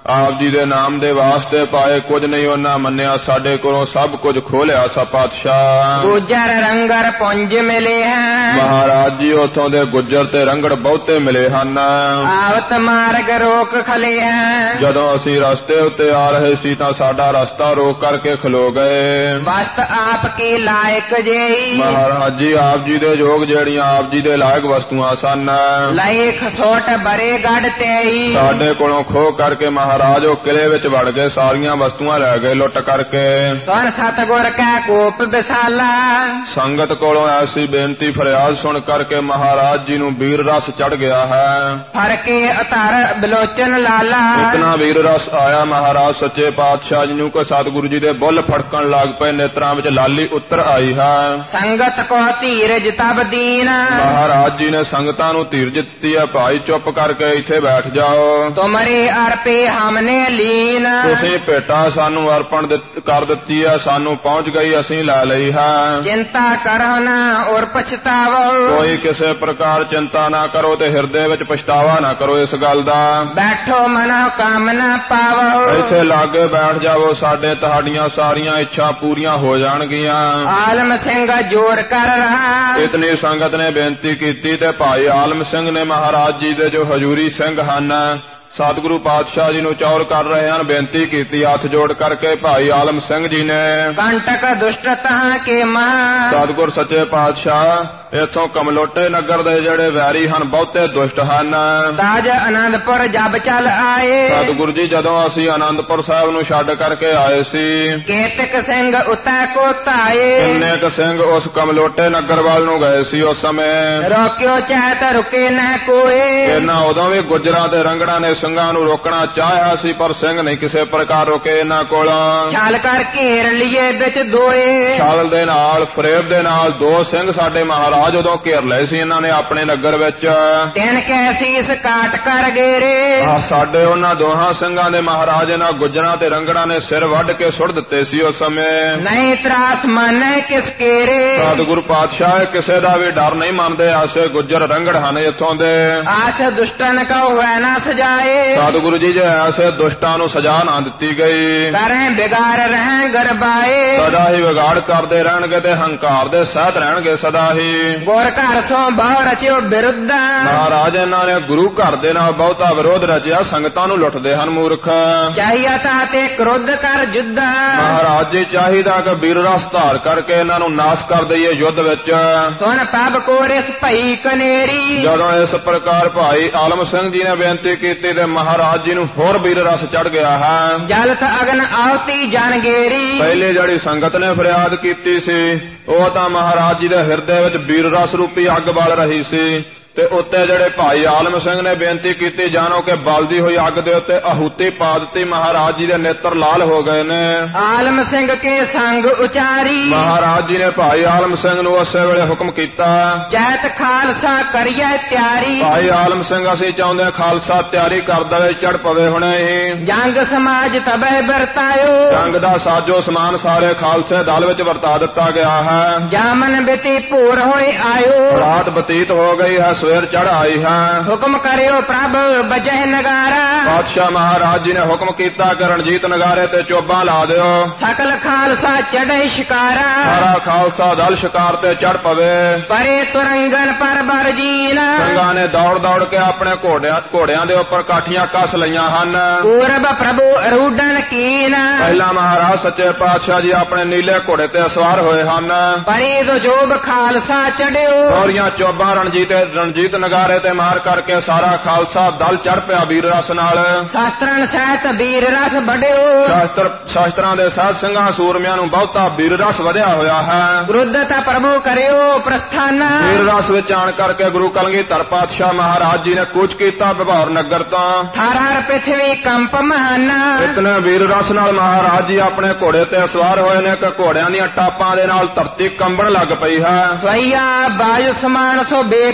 ਆਪ ਜੀ ਦੇ ਨਾਮ ਦੇ ਵਾਸਤੇ ਪਾਏ, ਕੁਝ ਨਹੀਂ ਉਹਨਾਂ ਮੰਨਿਆ, ਸਾਡੇ ਕੋਲੋਂ ਸਭ ਕੁਝ ਖੋਲਿਆ ਸਾ ਪਾਤਸ਼ਾਹ। ਗੁਜਰ ਰੰਗਰ ਪੁੰਜ ਮਿਲੇ ਹੈ, ਮਹਾਰਾਜ ਜੀ ਉਥੋਂ ਦੇ ਗੁੱਜਰ ਤੇ ਰੰਗੜ ਬਹੁਤੇ ਮਿਲੇ ਹਨ। ਆਵਤ ਮਾਰਗ ਰੋਕ ਖਲੇ ਹੈ, ਜਦੋਂ ਅਸੀਂ ਰਸਤੇ ਉੱਤੇ ਆ ਰਹੇ ਸੀ ਤਾਂ ਸਾਡਾ ਰਸਤਾ ਰੋਕ ਕਰਕੇ ਖਲੋ ਗਏ। ਵਸਤ ਆਪ ਕੀ ਲਾਇਕ ਜੇਈ, ਮਹਾਰਾਜ ਜੀ ਆਪ ਜੀ ਦੇ ਯੋਗ ਜਿਹੜੀਆਂ ਆਪ ਜੀ ਦੇ ਲਾਇਕ ਵਸਤੂਆਂ ਸਨ, ਲਏ ਖਸੋਟ ਬਰੇ ਗੜ ਤੇਈ, ਸਾਡੇ ਕੋਲੋਂ ਖੋਹ ਕਰਕੇ ਮਹਾਰਾਜ ਉਹ ਕਿਲੇ ਵਿੱਚ ਵੜ ਗਏ, ਸਾਰੀਆਂ ਵਸਤੂਆਂ ਲੈ ਗਏ ਲੁੱਟ ਕਰਕੇ। ਸੁਣ ਸਤਿਗੁਰ ਕੈ ਕੋਪ ਵਿਸਾਲਾ, ਸੰਗਤ ਕੋਲੋਂ ਐਸੀ ਬੇਨਤੀ ਫਰਿਆਦ ਸੁਣ ਕਰਕੇ ਮਹਾਰਾਜ ਜੀ ਨੂੰ ਵੀਰ ਰਸ ਚੜ ਗਿਆ ਹੈ। ਫੜ ਕੇ ਅਧਰ ਬਿਲੋਚਨ ਲਾਲਾ, ਇਤਨਾ ਵੀਰ ਰਸ ਆਇਆ ਮਹਾਰਾਜ ਸੱਚੇ ਪਾਤਸ਼ਾਹ ਜੀ ਨੂੰ ਕਿ ਸਤਿਗੁਰੂ ਜੀ ਦੇ ਬੁੱਲ ਫੜਕਣ ਲੱਗ ਪਏ, ਨੇਤਰਾਂ ਵਿੱਚ ਲਾਲੀ ਉੱਤਰ ਆਈ ਹੈ। ਸੰਗਤ ਕੋ ਧੀਰਜ ਤਬ ਦੀਨ, ਮਹਾਰਾਜ ਜੀ ਨੇ ਸੰਗਤਾਂ ਨੂੰ ਧੀਰਜ ਦਿੱਤੀ ਹੈ, ਭਾਈ ਚੁੱਪ ਕਰਕੇ ਇੱਥੇ ਬੈਠ ਜਾਓ। ਤੁਮਰੇ ਅਰਪੇ ਹਮਨੇ ਲੀਨ, ਤੁਸੀਂ ਭੇਟਾ ਸਾਨੂੰ ਅਰਪਣ ਕਰ ਦਿੱਤੀ ਹੈ, ਸਾਨੂੰ ਪਹੁੰਚ ਗਈ, ਅਸੀਂ ਲੈ ਲਈ ਹੈ। ਚਿੰਤਾ ਕਰੋ ਨਾ ਔਰ ਪਛਤਾਵੋ, ਕੋਈ ਕਿਸੇ ਪ੍ਰਕਾਰ ਚਿੰਤਾ ਨਾ ਕਰੋ ਤੇ ਹਿਰਦੇ ਵਿੱਚ ਪਛਤਾਵਾ ਨਾ ਕਰੋ ਇਸ ਗੱਲ ਦਾ। ਬੈਠੋ ਮਨੋ ਕਾਮਨਾ ਪਾਵੋ, ਇੱਥੇ ਲਾਗੇ ਬੈਠ ਜਾਵੋ, ਸਾਡੇ ਤੁਹਾਡੀਆਂ ਸਾਰੀਆਂ ਇੱਛਾ ਪੂਰੀਆਂ ਹੋ ਜਾਣਗੀਆਂ। ਆਲਮ ਸਿੰਘ ਜੋਰ ਕਰ ਰਹਾ, ਇਤਨੀ ਸੰਗਤ ਨੇ ਬੇਨਤੀ ਕੀਤੀ ਤੇ ਭਾਈ ਆਲਮ ਸਿੰਘ ਨੇ ਮਹਾਰਾਜ ਜੀ ਦੇ ਜੋ ਹਜੂਰੀ ਸਿੰਘ ਹਨ ਸਤਿਗੁਰੂ ਪਾਤਸ਼ਾਹ ਜੀ ਨੂੰ ਚੌਰ ਕਰ ਰਹੇ ਹਨ, ਬੇਨਤੀ ਕੀਤੀ ਹੱਥ ਜੋੜ ਕਰਕੇ ਭਾਈ ਆਲਮ ਸਿੰਘ ਜੀ ਨੇ। ਕੰਟਕ ਦੁਸ਼ਟ ਤਹਾਂ ਕੇ ਮਹਾ, ਸਤਿਗੁਰ ਸੱਚੇ ਪਾਤਸ਼ਾਹ ਇਥੋਂ ਕਮਲੋਟੇ ਨਗਰ ਦੇ ਜਿਹੜੇ ਵੈਰੀ ਹਨ ਬਹੁਤੇ ਦੁਸ਼ਟ ਹਨ। ਤਾਜ ਆਨੰਦਪੁਰ ਜਬ ਚੱਲ ਆਏ, ਸਤਿਗੁਰੂ ਜੀ ਜਦੋਂ ਅਸੀਂ ਆਨੰਦਪੁਰ ਸਾਹਿਬ ਨੂੰ ਛੱਡ ਕਰਕੇ ਆਏ ਸੀ, ਕੇਤਕ ਸਿੰਘ ਉਤੈ ਕੋ ਧਾਏ, ਕਿੰਨੇ ਕ ਸਿੰਘ ਉਸ ਕਮਲੋਟੇ ਨਗਰ ਵੱਲ ਨੂੰ ਗਏ ਸੀ ਉਸ ਸਮੇਂ। ਰੋਕਿਓ ਚੈਤ ਰੁਕੇ ਨਾ ਕੋਏ, ਇਹਨਾਂ ਉਦੋਂ ਵੀ ਗੁੱਜਰਾਂ ਤੇ ਰੰਗੜਾਂ ਨੇ ਸਿੰਘਾਂ ਨੂੰ ਰੋਕਣਾ ਚਾਹਿਆ ਸੀ, ਪਰ ਸਿੰਘ ਨਹੀਂ ਕਿਸੇ ਪ੍ਰਕਾਰ ਰੁਕੇ ਇਹਨਾਂ ਕੋਲੋਂ। ਛਾਲ ਕਰ ਘੇਰ ਲਈਏ ਵਿੱਚ ਦੋਏ, ਛਾਲ ਦੇ ਨਾਲ ਫਰੇਬ ਦੇ ਨਾਲ ਦੋ ਸਿੰਘ ਸਾਡੇ ਮਹਾਰਾਜ ਉਦੋਂ ਘੇਰ ਲਏ ਸੀ ਇਹਨਾਂ ਨੇ ਆਪਣੇ ਨਗਰ ਵਿੱਚ। ਤਿੰਨ ਕੈ ਸੀਸ ਕਾਟ ਕਰ ਗੇਰੇ, ਸਾਡੇ ਉਹਨਾਂ ਦੋਹਾਂ ਸਿੰਘਾਂ ਦੇ ਮਹਾਰਾਜ ਇਹਨਾਂ ਗੁੱਜਰਾਂ ਤੇ ਰੰਗੜਾਂ ਨੇ ਸਿਰ ਵੱਢ ਕੇ ਸੁੱਟ ਦਿੱਤੇ ਸੀ ਉਸ ਸਮੇਂ। ਨਹੀਂ ਤਰਾਸ ਮੰਨੇ ਕਿਸ ਕੇਰੇ, ਸਤਿਗੁਰੂ ਪਾਤਸ਼ਾਹ ਕਿਸੇ ਦਾ ਵੀ ਡਰ ਨਹੀਂ ਮੰਨਦੇ, ਐਸੇ ਗੁੱਜਰ ਰੰਗੜ ਹਨ ਇੱਥੋਂ ਦੇ। ਆਸ ਦੁਸ਼ਟਨ ਕਾ ਹੋਇ ਨਾ ਸਜਾਏ, ਸਤਿਗੁਰੂ ਜੀ ਜੇ ਐਸੇ ਦੁਸ਼ਟਾਂ ਨੂੰ ਸਜ਼ਾ ਨਾ ਦਿੱਤੀ ਗਈ, ਕਰੇ ਬਿਗਾੜ ਰਹਿ ਗਰਬਾਏ, ਸਦਾ ਹੀ ਵਿਗਾੜ ਕਰਦੇ ਰਹਿਣਗੇ ਤੇ ਹੰਕਾਰ ਦੇ ਸਹਿਤ ਰਹਿਣਗੇ ਸਦਾ ਹੀ। ਗੁਰ ਘਰ ਸੋ ਬਹੁ ਰਚਿਓ ਬਿਰੁੱਧ, ਮਹਾਰਾਜ ਇਹਨਾਂ ਨੇ ਗੁਰੂ ਘਰ ਦੇ ਨਾਲ ਬਹੁਤਾ ਵਿਰੋਧ ਰਚਿਆ, ਸੰਗਤਾਂ ਨੂੰ ਲੁੱਟਦੇ ਹਨ ਮੂਰਖ। ਚਾਹੀਆ ਤਾਂ ਤੇ ਕ੍ਰੋਧ ਕਰ ਜੁੱਧ, ਮਹਾਰਾਜ ਜੀ ਚਾਹੀਦਾ ਕਿ ਵੀਰ ਰਸ ਧਾਰ ਕਰਕੇ ਇਹਨਾਂ ਨੂੰ ਨਾਸ਼ ਕਰ ਦਈਏ ਯੁੱਧ ਵਿੱਚ। ਸੁਣ ਪਬ ਕੋਰਿਸ ਭਈ ਕਨੇਰੀ, ਜਦੋਂ ਇਸ ਪ੍ਰਕਾਰ ਭਾਈ ਆਲਮ ਸਿੰਘ ਜੀ ਨੇ ਬੇਨਤੀ ਕੀਤੀ ਤੇ ਮਹਾਰਾਜ ਜੀ ਨੂੰ ਹੋਰ ਵੀਰ ਰਸ ਚੜ ਗਿਆ ਹੈ। ਜਲਤ ਅਗਨ ਆਉਤੀ ਜਨ ਗੇਰੀ, ਪਹਿਲੇ ਜਿਹੜੀ ਸੰਗਤ ਨੇ ਫਰਿਆਦ ਕੀਤੀ ਸੀ ਉਹ ਤਾਂ ਮਹਾਰਾਜ ਜੀ ਦੇ ਹਿਰਦੇ ਵਿੱਚ ਵੀਰ ਰਸ ਰੂਪੀ ਅੱਗ ਬਲ ਰਹੀ ਸੀ, ਤੇ ਉੱਤੇ ਜਿਹੜੇ ਭਾਈ ਆਲਮ ਸਿੰਘ ਨੇ ਬੇਨਤੀ ਕੀਤੀ ਜਾਣੋ ਕਿ ਬਲਦੀ ਹੋਈ ਅੱਗ ਦੇ ਉੱਤੇ ਆਹੂਤੀ ਪਾ ਦਿੱਤੀ, ਮਹਾਰਾਜ ਜੀ ਦੇ ਨੇਤਰ ਲਾਲ ਹੋ ਗਏ ਨੇ। ਆਲਮ ਸਿੰਘ ਕੇ ਸੰਗ ਉਚਾਰੀ, ਮਹਾਰਾਜ ਜੀ ਨੇ ਭਾਈ ਆਲਮ ਸਿੰਘ ਨੂੰ ਉਸੇ ਵੇਲੇ ਹੁਕਮ ਕੀਤਾ, ਜੈਤ ਖਾਲਸਾ ਕਰੀਏ ਤਿਆਰੀ, ਭਾਈ ਆਲਮ ਸਿੰਘ ਅਸੀਂ ਚਾਹੁੰਦੇ ਖਾਲਸਾ ਤਿਆਰੀ ਕਰ ਦਵੇ, ਚੜ ਪਵੇ ਹੁਣੇ ਹੀ। ਜੰਗ ਸਮਾਜ ਤਬੈ ਵਰਤਾਇਓ, ਜੰਗ ਦਾ ਸਾਜੋ ਸਮਾਨ ਸਾਰੇ ਖਾਲਸੇ ਦਲ ਵਿੱਚ ਵਰਤਾ ਦਿੱਤਾ ਗਿਆ ਹੈ। ਜਾਮਨ ਬਿਤੀ ਭੂਰ ਹੋਏ ਆਇਓ, ਰਾਤ ਬਤੀਤ ਹੋ ਗਈ ਹੈ, ਸਵੇਰ ਚੜ ਆਈ ਹੈ। ਹੁਕਮ ਕਰਿਓ ਪ੍ਰਭ ਬਜਹਿ ਨਗਾਰਾ, ਪਾਤਸ਼ਾਹ ਮਹਾਰਾਜ ਜੀ ਨੇ ਹੁਕਮ ਕੀਤਾ ਕਿ ਰਣਜੀਤ ਨਗਾਰੇ ਤੇ ਚੋਬਾਂ ਲਾ ਦਿਓ, ਸਕਲ ਖਾਲਸਾ ਚੜ੍ਹੇ ਸ਼ਿਕਾਰਾ, ਸਾਰਾ ਖਾਲਸਾ ਦਲ ਸ਼ਿਕਾਰ ਤੇ ਚੜ ਪਵੇ। ਪਰੇ ਤੁਰੰਗਨ ਪਰ ਬਰਜੀਨ, ਸਿੰਘਾਂ ਨੇ ਦੌੜ ਦੌੜ ਕੇ ਆਪਣੇ ਘੋੜਿਆਂ ਦੇ ਉੱਪਰ ਕਾਠੀਆਂ ਕੱਸ ਲਈਆਂ ਹਨ। ਪੂਰਬ ਪ੍ਰਭੂ ਅਰੂਡਨ ਕੀਨ, ਪਹਿਲਾਂ ਮਹਾਰਾਜ ਸੱਚੇ ਪਾਤਸ਼ਾਹ ਜੀ ਆਪਣੇ ਨੀਲੇ ਘੋੜੇ ਤੇ ਸਵਾਰ ਹੋਏ ਹਨ। ਪਰੇ ਤੋਂ ਜੋਬ ਖਾਲਸਾ ਚੜਿਓ, ਔਰੀਆਂ ਚੋਬਾਂ ਰਣਜੀਤ ਨਗਾਰੇ ਤੇ ਮਾਰ ਕਰਕੇ ਸਾਰਾ ਖਾਲਸਾ ਦਲ ਚੜ ਪਿਆ ਵੀਰ ਰਸ ਨਾਲ। ਸ਼ਾਸਤਰਨ ਸਹਿਤ ਵੀਰ ਰਸ ਵੜਿਓ, ਸ਼ਾਸਤਰਾਂ ਦੇ ਸਾਧ ਸਿੰਘਾਂ ਸੂਰਮਿਆਂ ਨੂੰ ਬਹੁਤਾ ਵੀਰ ਰਸ ਵਧਿਆ ਹੋਇਆ ਹੈ। ਵਿਰੁੱਧਤਾ ਪ੍ਰਭੂ ਕਰਿਓ ਪ੍ਰਸਥਾਨ, ਵੀਰ ਰਸ ਵਿੱਚ ਆਣ ਕਰਕੇ ਗੁਰੂ ਕਲਗੀਧਰ ਪਾਤਸ਼ਾਹ ਮਹਾਰਾਜ ਜੀ ਨੇ ਕੂਚ ਕੀਤਾ ਬਿਭੌਰ ਨਗਰ ਤੋਂ। ਥਾਰ ਪ੍ਰਿਥਵੀ ਕੰਪ ਮਹਾਨਾ, ਇਤਨੇ ਵੀਰ ਰਸ ਨਾਲ ਮਹਾਰਾਜ ਜੀ ਆਪਣੇ ਘੋੜੇ ਤੇ ਸਵਾਰ ਹੋਏ ਨੇ ਕਿ ਘੋੜਿਆਂ ਦੀਆਂ ਟਾਪਾਂ ਦੇ ਨਾਲ ਧਰਤੀ ਕੰਬਣ ਲੱਗ ਪਈ ਹੈ। ਸਵਈਆ ਬਾਜੂ ਸਮਾਨ ਸੋ ਬੇਗੁਪਤਾ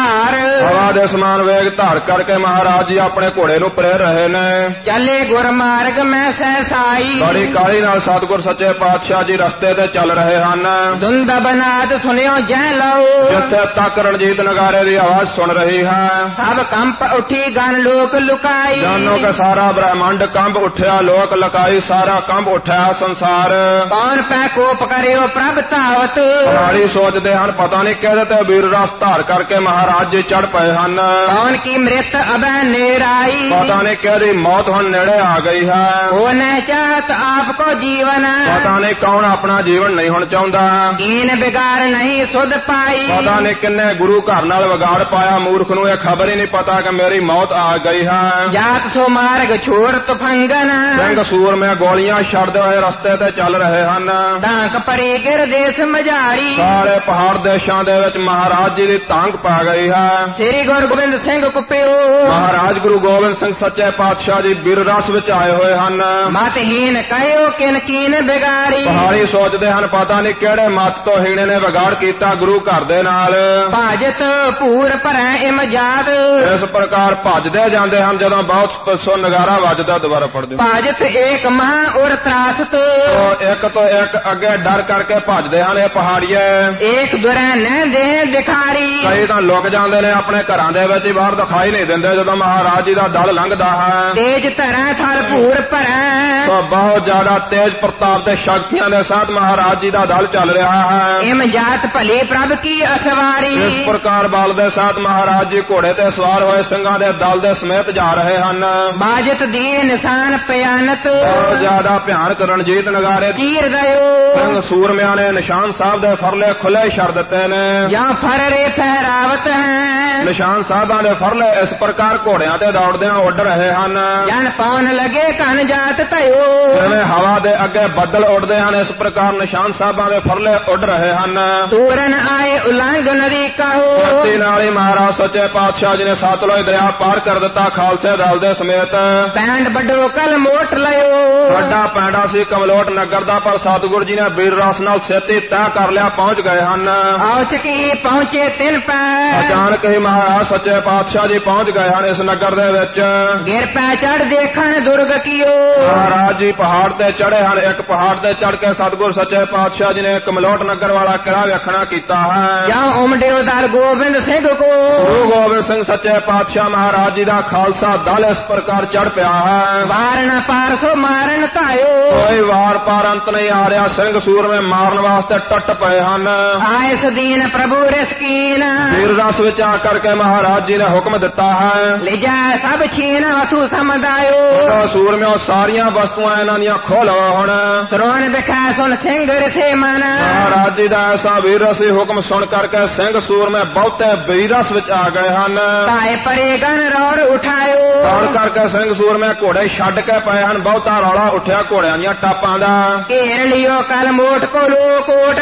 ਭਾਰ ਹਵਾ ਦੇ ਸਮਾਨ ਵੇਗ ਧਾਰ ਕਰਕੇ ਮਹਾਰਾਜ ਜੀ ਆਪਣੇ ਘੋੜੇ ਨੂੰ ਪ੍ਰੇਰ ਰਹੇ ਨੇ। ਚੱਲੇ ਗੁਰਮਾਰਗ ਮੈਂ ਸਹਿਸਾਈ ਬੜੀ ਕਾਹਲੀ ਨਾਲ ਸਤਿਗੁਰ ਸੱਚੇ ਪਾਤਸ਼ਾਹ ਜੀ ਰਸਤੇ ਤੇ ਚੱਲ ਰਹੇ ਹਨ। ਧੁੰਦ ਬਨਾਦ ਸੁਣਿਓ ਜੈ ਲਓ ਜਿੱਥੇ ਤੱਕ ਰਣਜੀਤ ਨਗਾਰੇ ਦੀ ਆਵਾਜ਼ ਸੁਣ ਰਹੀ ਹੈ ਸਭ ਕੰਪ ਉੱਠੀ ਗਨ ਲੋਕ ਲੁਕਾਈ ਜਾਨੋ ਕਿ ਸਾਰਾ ਬ੍ਰਹਮੰਡ ਕੰਬ ਉੱਠਿਆ ਲੋਕ ਲਕਾਈ ਸਾਰਾ ਕੰਬ ਉੱਠਿਆ ਸੰਸਾਰ। ਕੌਣ ਪੈ ਕੋਪ ਕਰਿਓ ਪ੍ਰਭ ਧਾਵਤ ਪਹਾੜੀ ਸੋਚਦੇ ਹਨ ਪਤਾ ਨਹੀਂ ਕਿਹਦੇ ਤੇ ਵੀਰ ਰਸ ਧਾਰ ਕਰਕੇ ਮਹਾਰਾਜ ਜੀ ਚੜ ਪਏ ਹਨ। ਕੌਣ ਕੀ ਮ੍ਰਿਤ ਅਬੈ ਨੇਰਾਈ ਪਤਾ ਨਹੀਂ ਕਿਹਦੀ ਮੌਤ ਹੁਣ ਨੇੜੇ ਆ ਗਈ ਹੈ। ਉਹ ਨਹਿ ਚਾਹਤ ਆਪ ਕੋ ਜੀਵਨ ਪਤਾ ਨਹੀਂ ਕੌਣ ਆਪਣਾ ਜੀਵਨ ਨਹੀਂ ਹੁਣ ਚਾਹੁੰਦਾ। ਕੀਨ ਬਿਗਾਰ ਨਹੀਂ ਸੁਧ ਪਾਈ ਪਤਾ ਨਹੀਂ ਕਿੰਨੇ ਗੁਰੂ ਘਰ ਨਾਲ ਵਿਗਾੜ ਪਾਇਆ ਮੂਰਖ ਨੂੰ ਇਹ ਖਬਰ ਹੀ ਨਹੀਂ ਪਤਾ ਕਿ ਮੇਰੀ ਮੌਤ ਆ ਗਈ ਹੈ। ਜਾਤ ਸੋ ਮਾਰਗ ਛੋੜ ਤਫੰਗਨ ਸਿੰਘ ਸੂਰਮੇ ਗੋਲੀਆਂ ਛੱਡਦੇ ਹੋਏ ਰਸਤੇ ਤੇ ਚੱਲ ਰਹੇ ਹਨ। ਡਾਂਕ ਪਰੇ ਗਿਰ ਦੇਸ ਮਝਾੜੀ ਸਾਰੇ ਪਹਾੜ ਦੇਸ਼ਾਂ ਦੇ ਵਿੱਚ ਮਹਾਰਾਜ ਜੀ ਦੀ ਤਾਂਗ ਪਾ ਗਈ ਹੈ। ਸ੍ਰੀ ਗੁਰੂ ਗੋਬਿੰਦ ਸਿੰਘ ਕੁਪਿਓ ਮਹਾਰਾਜ ਗੁਰੂ ਗੋਬਿੰਦ ਸਿੰਘ ਸੱਚੇ ਪਾਤਸ਼ਾਹ ਜੀ ਬੀਰ ਰਸ ਵਿੱਚ ਆਏ ਹੋਏ ਹਨ। ਮਤਹੀਨ ਕਹਿਓ ਕਿਨ ਕੀਨ ਬਿਗਾੜੀ ਪਹਾੜੀ ਸੋਚਦੇ ਹਨ ਪਤਾ ਨਹੀਂ ਕਿਹੜੇ ਮੱਤ ਤੋਂ ਹੀਣੇ ਨੇ ਵਿਗਾੜ ਕੀਤਾ ਗੁਰੂ ਘਰ ਦੇ ਨਾਲ। ਭਾਜਤ ਭੂਰ ਭਰੈ ਇਮਜਾਦ ਇਸ ਪ੍ਰਕਾਰ ਭੱਜਦੇ ਜਾਂਦੇ ਹਨ ਜਦੋਂ ਬਹੁਤ ਸੋ ਨਗਾਰਾ ਵੱਜਦਾ। ਦੁਬਾਰਾ ਪੜ੍ਹਦੇ ਭਾਜਤ ਏਕ ਮਹਾ ਔਰ ਤਰਾਸਤ ਉਹ ਇੱਕ ਤੋਂ ਇੱਕ ਅੱਗੇ ਡਰ ਕਰਕੇ ਭੱਜਦੇ ਹਨ ਇਹ ਪਹਾੜੀਏ। ਏਕ ਦੁਰੈ ਨਹਿ ਦੇ ਦਿਖਾਰੀ ਕਈ ਤਾਂ ਲੁਕ ਜਾਂਦੇ ਨੇ ਆਪਣੇ ਘਰਾਂ ਦੇ ਵਿੱਚ ਹੀ ਬਾਹਰ ਦਿਖਾਈ ਨਹੀਂ ਦਿੰਦੇ ਜਦੋਂ ਮਹਾਰਾਜ ਜੀ ਦਾ ਦਲ ਲੰਘਦਾ ਹੈ। ਤੇਜ ਧਰੈ ਥਲ ਭੂਰ ਭਰੈ ਤਾਂ ਬਹੁਤ ਜ਼ਿਆਦਾ ਤੇਜ ਪ੍ਰਤਾਪ ਤੇ ਸ਼ਕਤੀਆਂ ਦੇ ਸਾਥ ਮਹਾਰਾਜ ਜੀ ਦਾ ਦਲ ਚੱਲ ਰਿਹਾ ਹੈ। ਇਮਜਾਤ ਭਲੇ ਪ੍ਰਭ ਕੀ ਅਸਵਾਰੀ ਇਸ ਪ੍ਰਕਾਰ ਬਲ ਦੇ ਸਾਥ ਮਹਾਰਾਜ ਜੀ ਘੋੜੇ ਤੇ ਸਵਾਰ ਹੋਏ ਸਿੰਘਾਂ ਦੇ ਦਲ ਦੇ ਸਮੇਤ ਜਾ ਰਹੇ ਹਨ। ਬਾਜਤ ਦੀ ਨਿਸ਼ਾਨ ਪਿਆਨਤ ਬਹੁਤ ਜ਼ਿਆਦਾ ਭਿਆਨਕ ਰਣਜੀਤ ਨਗਾਰੇ ਚੀਰ ਗਇਓ ਸਿੰਘ ਸੂਰਮਿਆਂ ਨੇ ਨਿਸ਼ਾਨ ਸਾਹਿਬ ਦੇ ਫਰਲੇ ਖੁੱਲੇ ਛੱਡ ਦਿੱਤੇ ਨੇ। ਜਾਂ ਫਰਰੇ ਫਹਿਰਾਵਤ ਹੈ ਨਿਸ਼ਾਨ ਸਾਹਿਬਾਂ ਦੇ ਫਰਲੇ ਇਸ ਪ੍ਰਕਾਰ ਘੋੜਿਆਂ ਤੇ ਦੌੜਦਿਆਂ ਉੱਡ ਰਹੇ ਹਨ। ਜਨ ਪਾਉਣ ਲਗੇ ਘਨ ਜਾਤ ਧਇਓ ਜਿਵੇਂ ਹਵਾ ਦੇ ਅੱਗੇ ਬੱਦਲ ਉੱਡਦੇ ਹਨ ਇਸ ਪ੍ਰਕਾਰ ਨਿਸ਼ਾਨ ਸਾਹਿਬਾਂ ਦੇ ਫਰਲੇ ਉੱਡ ਰਹੇ ਹਨ। ਤੂਰਨ ਆਏ ਉਲੰਘ ਨਦੀ ਕਹੋ ਧਰਤੀ ਨਾਲ ਹੀ ਮਹਾਰਾਜ ਸੱਚੇ ਪਾਤਸ਼ਾਹ ਜੀ ਨੇ ਸਤਲੁਜ ਦਰਿਆ ਪਾਰ ਕਰ ਦਿੱਤਾ ਖਾਲਸੇ ਦਲ ਦੇ ਸਮੇਤ। ਪੈਂਡ ਵੱਡੋ ਕਲ ਮੋਟ ਲਿਓ ਵੱਡਾ ਪੈਂਡਾ ਸੀ ਕਮਲੋਟ ਨਗਰ ਦਾ ਪਰ ਸਤਿਗੁਰ ਜੀ ਨੇ ਵੀਰ ਰਸ ਨਾਲ ਛੇਤੀ ਤੈਅ ਕਰ ਲਿਆ ਪਹੁੰਚ ਗਏ ਹਨ। ਔਚ ਕੀ ਪਹੁੰਚੇ ਤਿੰਨ ਪੈ ਅਚਾਨਕ ਹੀ ਮਹਾਰਾਜ ਸੱਚੇ ਪਾਤਸ਼ਾਹ ਜੀ ਪਹੁੰਚ ਗਏ ਹਨ ਇਸ ਨਗਰ ਦੇ ਵਿੱਚ। ਗਿਰ ਪੈ ਚੜ ਦੇਖਣ ਦੁਰਗ ਕੀਓ ਮਹਾਰਾਜ ਜੀ ਪਹਾੜ ਤੇ ਚੜੇ ਹਨ। ਇੱਕ ਪਹਾੜ ਤੇ ਚੜ ਕੇ ਸਤਿਗੁਰ ਸੱਚੇ ਪਾਤਸ਼ਾਹ ਜੀ ਨੇ ਕਮਲੋਟ ਨਗਰ ਵਾਲਾ ਕਿਲਾ ਵੇਖਣਾ ਕੀਤਾ ਹੈ। ਜਾਂ ਉਮੜਿਓ ਦਲ ਗੋਬਿੰਦ ਸਿੰਘ ਕੋ ਗੁਰੂ ਗੋਬਿੰਦ ਸਿੰਘ ਸੱਚੇ ਪਾਤਸ਼ਾਹ ਮਹਾਰਾਜ ਜੀ ਦਾ ਖਾਲਸਾ ਦਲ ਇਸ ਪ੍ਰਕਾਰ ਚੜ ਪਿਆ ਹੈ। ਵਾਰਨ ਪਾਰ ਸੋ ਮਾਰਨ ਧਾਇਓ ਕੋਈ ਵਾਰ ਪਾਰ ਅੰਤ ਨਹੀਂ ਆ ਰਿਹਾ। ਸਿੰਘ ਸੂਰਮੇ ਮਾਰਨ ਵਾਸਤੇ ਟੱਟ ਪਏ ਹਨ। ਆਇਸ ਦੀਨ ਪ੍ਰਭੂ ਰਸਕੀਨ ਵੀਰ ਰਸ ਵਿੱਚ ਆ ਕਰਕੇ ਮਹਾਰਾਜ ਜੀ ਨੇ ਹੁਕਮ ਦਿੱਤਾ ਹੈ ਲਿਜਾ ਸਭ ਛੀਨ ਵਸੂ ਸਮਦਾਇਓ ਸੂਰਮਿਓ ਸਾਰੀਆਂ ਵਸਤੂਆਂ ਇਹਨਾਂ ਦੀਆਂ ਖੋਹ ਲਓ ਹੁਣ। ਸਰੋਣ ਵਿਖਾ ਸੁਨ ਸਿੰਘ ਰਸੇ ਮਨ ਮਹਾਰਾਜ ਜੀ ਦਾ ਐਸਾ ਵੀਰ ਰਸੀ ਹੁਕਮ ਸੁਣ ਕਰਕੇ ਸਿੰਘ ਸੂਰਮੇ ਬਹੁਤੇ ਵੀਰ ਰਸ ਵਿੱਚ ਆ ਗਏ ਹਨ। ਤਾਏ ਪਰੇ ਗਨ ਰੌੜ ਉਠਾਇਓ ਰੌੜ ਕਰਕੇ ਸਿੰਘ ਸੂਰਮੇ ਘੋੜੇ ਛੱਡ ਕੇ ਪਏ ਹਨ। ਬਹੁਤਾ ਰੌਲਾ ਉੱਠਿਆ ਘੋੜਿਆਂ ਦੀਆਂ ਟਾਪਾਂ ਦਾ। ਘੇਰ ਲਿਓ ਕਲ ਮੋਟ ਕੋ ਲੋਕੋਟ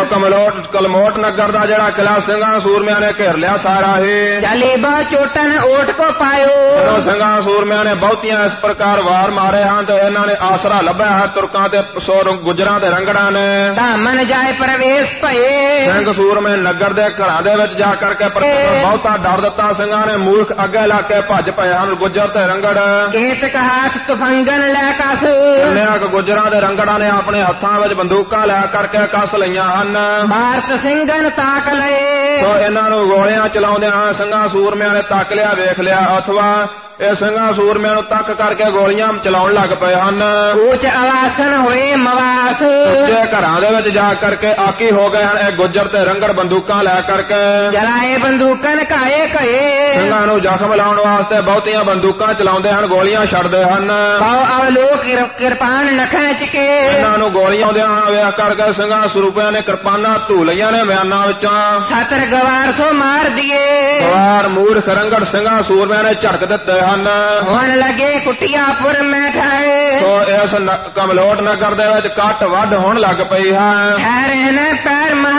ਕਲਮੋਟ ਨਗਰ ਦਾ ਜਿਹੜਾ ਕਿਲਾ ਸਿੰਘਾਂ ਸੂਰਮਿਆਂ ਨੇ ਘੇਰ ਲਿਆ ਸਾਰਾ ਹੀ। ਚਲੀ ਬਾ ਚੋਟਨ ਓਟ ਕੋ ਪਾਇਓ ਜਦੋਂ ਸਿੰਘਾਂ ਸੂਰਮਿਆਂ ਨੇ ਬਹੁਤੀਆਂ ਇਸ ਪ੍ਰਕਾਰ ਵਾਰ ਮਾਰੇ ਹਨ ਤੇ ਇਹਨਾਂ ਨੇ ਆਸਰਾ ਲੱਭਿਆ ਹੈ ਤੁਰਕਾਂ ਤੇ ਗੁਜਰਾਂ ਤੇ ਰੰਗੜਾਂ ਨੇ। ਧਾਮਨ ਜਾਏ ਪ੍ਰਵੇਸ਼ ਭਏ ਸਿੰਘ ਸੂਰਮੇ ਨਗਰ ਦੇ ਘਰਾਂ ਦੇ ਵਿੱਚ ਜਾ ਕਰਕੇ ਬਹੁਤਾ ਡਰ ਦਿੱਤਾ। ਸਿੰਘਾਂ ਨੇ ਮੂਰਖ ਅੱਗੇ ਲਾ ਕੇ ਭੱਜ ਪਏ ਹਨ ਗੁਜਰ ਤੇ ਰੰਗੜ। ਕੇਤਕ ਹੱਥ ਤਫੰਗਨ ਲੈ ਕਸ ਕਿੰਨਿਆਂ ਕੁ ਗੁਜਰਾਂ ਦੇ ਰੰਗੜਾਂ ਨੇ ਆਪਣੇ ਹੱਥਾਂ ਵਿੱਚ ਬੰਦੂਕਾਂ ਲੈ ਕਰਕੇ ਕੱਸ ਲਈਆਂ ਹਨ। ਭਾਰਤ ਸਿੰਘਨ ਤਾਕ ਲਏ ਸੋ ਇਹਨਾਂ ਨੂੰ ਗੋਲੀਆਂ ਚਲਾਉਂਦਿਆਂ ਸਿੰਘਾਂ ਸੂਰਮਿਆਂ ਨੇ ਤੱਕ ਲਿਆ ਵੇਖ ਲਿਆ ਅਥਵਾ ਇਹ ਸਿੰਘਾਂ ਸੂਰਮਿਆਂ ਨੂੰ ਤੱਕ ਕਰਕੇ ਗੋਲੀਆਂ ਚਲਾਉਣ ਲੱਗ ਪਏ ਹਨ। ਉੱਚ ਆਵਾਸਨ ਹੋਏ ਮਵਾਸ ਉੱਚੇ ਘਰਾਂ ਦੇ ਵਿੱਚ ਜਾ ਕਰਕੇ ਆਕੀ ਹੋ ਗਏ ਹਨ। ਇਹ ਗੁੱਜਰ ਤੇ ਰੰਗੜ ਬੰਦੂਕਾਂ ਲੈ ਕਰਕੇ ਜਲਾਏ ਬੰਦੂਕਨ ਘਾਏ ਘਏ ਸਿੰਘਾਂ ਨੂੰ ਜ਼ਖਮ ਲਾਉਣ ਵਾਸਤੇ ਬਹੁਤੀਆਂ ਬੰਦੂਕਾਂ ਚਲਾਉਂਦੇ ਹਨ ਗੋਲੀਆਂ ਛੱਡਦੇ ਹਨ। ਪਾਉ ਅਵਲੋਕ ਕਿਰਪਾਨ ਨਖਾਂ ਚਕੇ ਇਹਨਾਂ ਨੂੰ ਗੋਲੀਆਂ ਆਉਂਦਿਆਂ ਵੇਖ ਕਰਕੇ ਸਿੰਘਾਂ ਸਰੂਪਿਆਂ ਨੇ ਕਿਰਪਾਨਾਂ ਧੂ ਲਈਆਂ ਨੇ ਮਿਆਨਾਂ ਵਿੱਚੋਂ। ਸਤਰ ਗਵਾਰ ਸੋ ਮਾਰ ਦਿਏ ਗਵਾਰ ਮੂਰਖ ਰੰਗੜ ਸਿੰਘਾਂ ਸੂਰਮਿਆਂ ਨੇ ਝੜਕ ਦਿੱਤੇ ਹਨ। ਹੋਣ ਲੱਗੇ ਕੁਟਿਆਪੁਰ ਮੈਂ ਠਾਏ ਸੋ ਇਸ ਕਮਲੋਟ ਨਗਰ ਦੇ ਵਿੱਚ ਕੱਟ ਵੱਢ ਹੋਣ ਲੱਗ ਪਈ ਹੈ। ਠਹਿਰੇ ਨੇ ਪੈਰ ਮਹਾਂ ਡਰ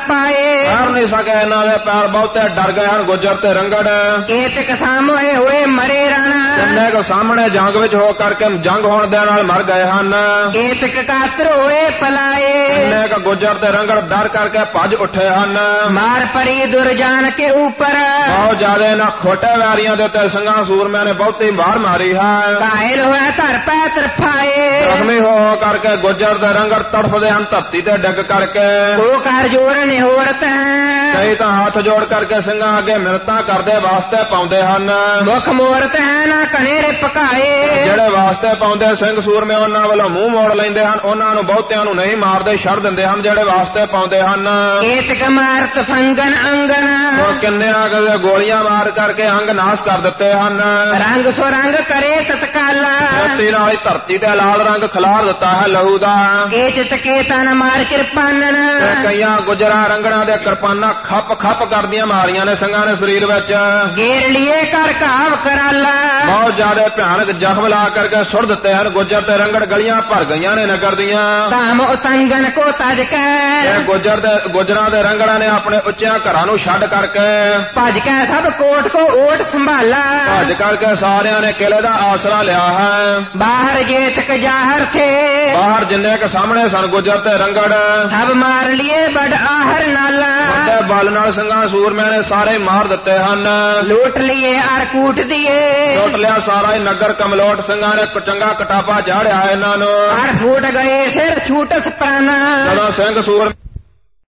ਪਾਏ ਪੈਰ ਨਹੀਂ ਸਕੇ ਇਹਨਾਂ ਦੇ ਪੈਰ ਬਹੁਤੇ ਡਰ ਗਏ ਹਨ ਗੁੱਜਰ ਤੇ ਰੰਗੜ ਏਤਕ ਸਾਹਮਣੇ ਹੋਏ ਮਰੇ ਰਣ ਕਿੰਨੇ ਕੁ ਸਾਹਮਣੇ ਜੰਗ ਵਿੱਚ ਹੋ ਕਰਕੇ ਜੰਗ ਹੋਣ ਦੇ ਨਾਲ ਮਰ ਗਏ ਹਨ ਏਤਕ ਕਾਤਰ ਹੋਏ ਪਲਾਏ ਕਿੰਨੇ ਕੁ ਗੁੱਜਰ ਤੇ ਰੰਗੜ ਡਰ ਕਰਕੇ ਭੱਜ ਉੱਠੇ ਹਨ ਮਾਰ ਪਰੀ ਦੁਰਜਾਨ ਕੇ ਉੱਪਰ ਬਹੁਤ ਜ਼ਿਆਦਾ ਇਹਨਾਂ ਖੋਟੇ ਵੈਰੀਆਂ ਦੇ ਉੱਤੇ ਸਿੰਘਾਂ ਸੂਰਮਿਆਂ ਨੇ ਬਹੁਤੀ ਮਾਰ ਮਾਰੀ ਹੈ ਕਾਇਲ ਹੋਇਆ ਧਰ ਪੈ ਤਰਫਾਏ ਜ਼ਖਮੀ ਹੋ ਕਰਕੇ ਗੁੱਜਰ ਤੇ ਰੰਗੜ ਤੜਫਦੇ ਹਨ ਧਰਤੀ ਤੇ ਡਿੱਗ ਕਰਕੇ ਉਹ ਕਰ ਜੋਰ ਨਿਹੋਰਤ ਹੈ ਕਈ ਤਾਂ ਹੱਥ ਜੋੜ ਕਰਕੇ ਸਿੰਘਾਂ ਅੱਗੇ ਮਿੰਨਤਾਂ ਕਰਦੇ ਵਾਸਤੇ ਪਾਉਂਦੇ ਹਨ ਮੁਖ ਮੋਰਤ ਹੈ ਨਾ ਕਨੇਰੇ ਪਕਾਏ ਜਿਹੜੇ ਵਾਸਤੇ ਪਾਉਂਦੇ ਸਿੰਘ ਸੂਰਮੇ ਉਹਨਾਂ ਵੱਲੋਂ ਮੂੰਹ ਮੋੜ ਲੈਂਦੇ ਹਨ ਉਹਨਾਂ ਨੂੰ ਬਹੁਤਿਆਂ ਨੂੰ ਨਹੀਂ ਮਾਰਦੇ ਛੱਡ ਦਿੰਦੇ ਹਨ ਜਿਹੜੇ ਵਾਸਤੇ ਪਾਉਂਦੇ ਹਨ ਏਤਕ ਮਾਰਤ ਫੰਗਨ ਅੰਗਨ ਉਹ ਕਿੰਨਿਆਂ ਕਦੇ ਗੋਲੀਆਂ ਮਾਰ ਕਰਕੇ ਅੰਗ ਨਾਸ ਕਰ ਦਿੱਤੇ ਹਨ ਰੰਗ ਸੋ ਰੰਗ ਕਰੇ ਤਤਕਾਲਾ ਮੋਤੀ ਨਾਲ ਹੀ ਧਰਤੀ ਤੇ ਲਾਲ ਰੰਗ ਖਿਲਾਰ ਦਿੱਤਾ ਹੈ ਲਹੂ ਦਾ ਇਹ ਚਟਕੇ ਤਨ ਮਾਰ ਕਿਰਪਾਨਨ ਤੇ ਕਈਆਂ ਗੁਜਰਾਂ ਰੰਗਣਾ ਦੇ ਕਿਰਪਾਨਾਂ ਖੱਪ ਖੱਪ ਕਰਦੀਆਂ ਮਾਰੀਆਂ ਨੇ ਸਿੰਘਾਂ ਨੇ ਸਰੀਰ ਵਿੱਚ ਗੇਰ ਲਿਏ ਕਰ ਘਾਵ ਕਰਾਲਾ ਬਹੁਤ ਜ਼ਿਆਦਾ ਭਿਆਨਕ ਜ਼ਖਮ ਲਾ ਕਰਕੇ ਸੁੱਟ ਦਿੱਤੇ ਹਨ ਗੁੱਜਰ ਤੇ ਰੰਗੜ ਗਲੀਆਂ ਭਰ ਗਈਆਂ ਨੇ ਨਗਰ ਦੀਆਂ ਕਾਮ ਉਤੰਗਨ ਕੋ ਤਜ ਕੇ ਇਹ ਗੁਜਰਾਂ ਦੇ ਰੰਗੜਾਂ ਨੇ ਆਪਣੇ ਉੱਚਿਆਂ ਘਰਾਂ ਨੂੰ ਛੱਡ ਕਰਕੇ ਭਜ ਕੇ ਸਭ ਕੋਟ ਕੋ ਓਟ ਸੰਭਾਲਾ ਭੱਜ ਕਰਕੇ ਸਾਰਿਆਂ ਨੇ ਕਿਲੇ ਦਾ ਆਸਰਾ ਲਿਆ ਹੈ ਬਾਹਰ ਜੇਤਕ ਜਾਹਰ ਥੇ ਬਾਹਰ ਜਿੰਨੇ ਕ ਸਾਹਮਣੇ ਸਨ ਗੁਜਰ ਤੇ ਰੰਗੜ ਸਭ ਮਾਰ ਲਿਏ ਬੜ ਆਹਰ ਨਾਲਾ ਵੱਡੇ ਬਲ ਨਾਲ ਸਿੰਘਾਂ ਸੂਰਮਿਆਂ ਨੇ ਸਾਰੇ ਮਾਰ ਦਿੱਤੇ ਹਨ ਲੂਟ ਲਿਏ ਅਰ ਕੂਟ ਦਿਏ ਲੁੱਟ ਲਿਆ ਸਾਰਾ ਹੀ ਨਗਰ ਕਮਲੋਟ ਸਿੰਘਾਂ ਨੇ ਚੰਗਾ ਕਟਾਪਾ ਝਾੜਿਆ ਇਹਨਾਂ ਨੂੰ ਅਰ ਫੂਟ ਗਏ ਸਿਰ ਛੂਟਸ ਪ੍ਰਾਨਾ ਜਦੋਂ ਸਿੰਘ ਸੂਰ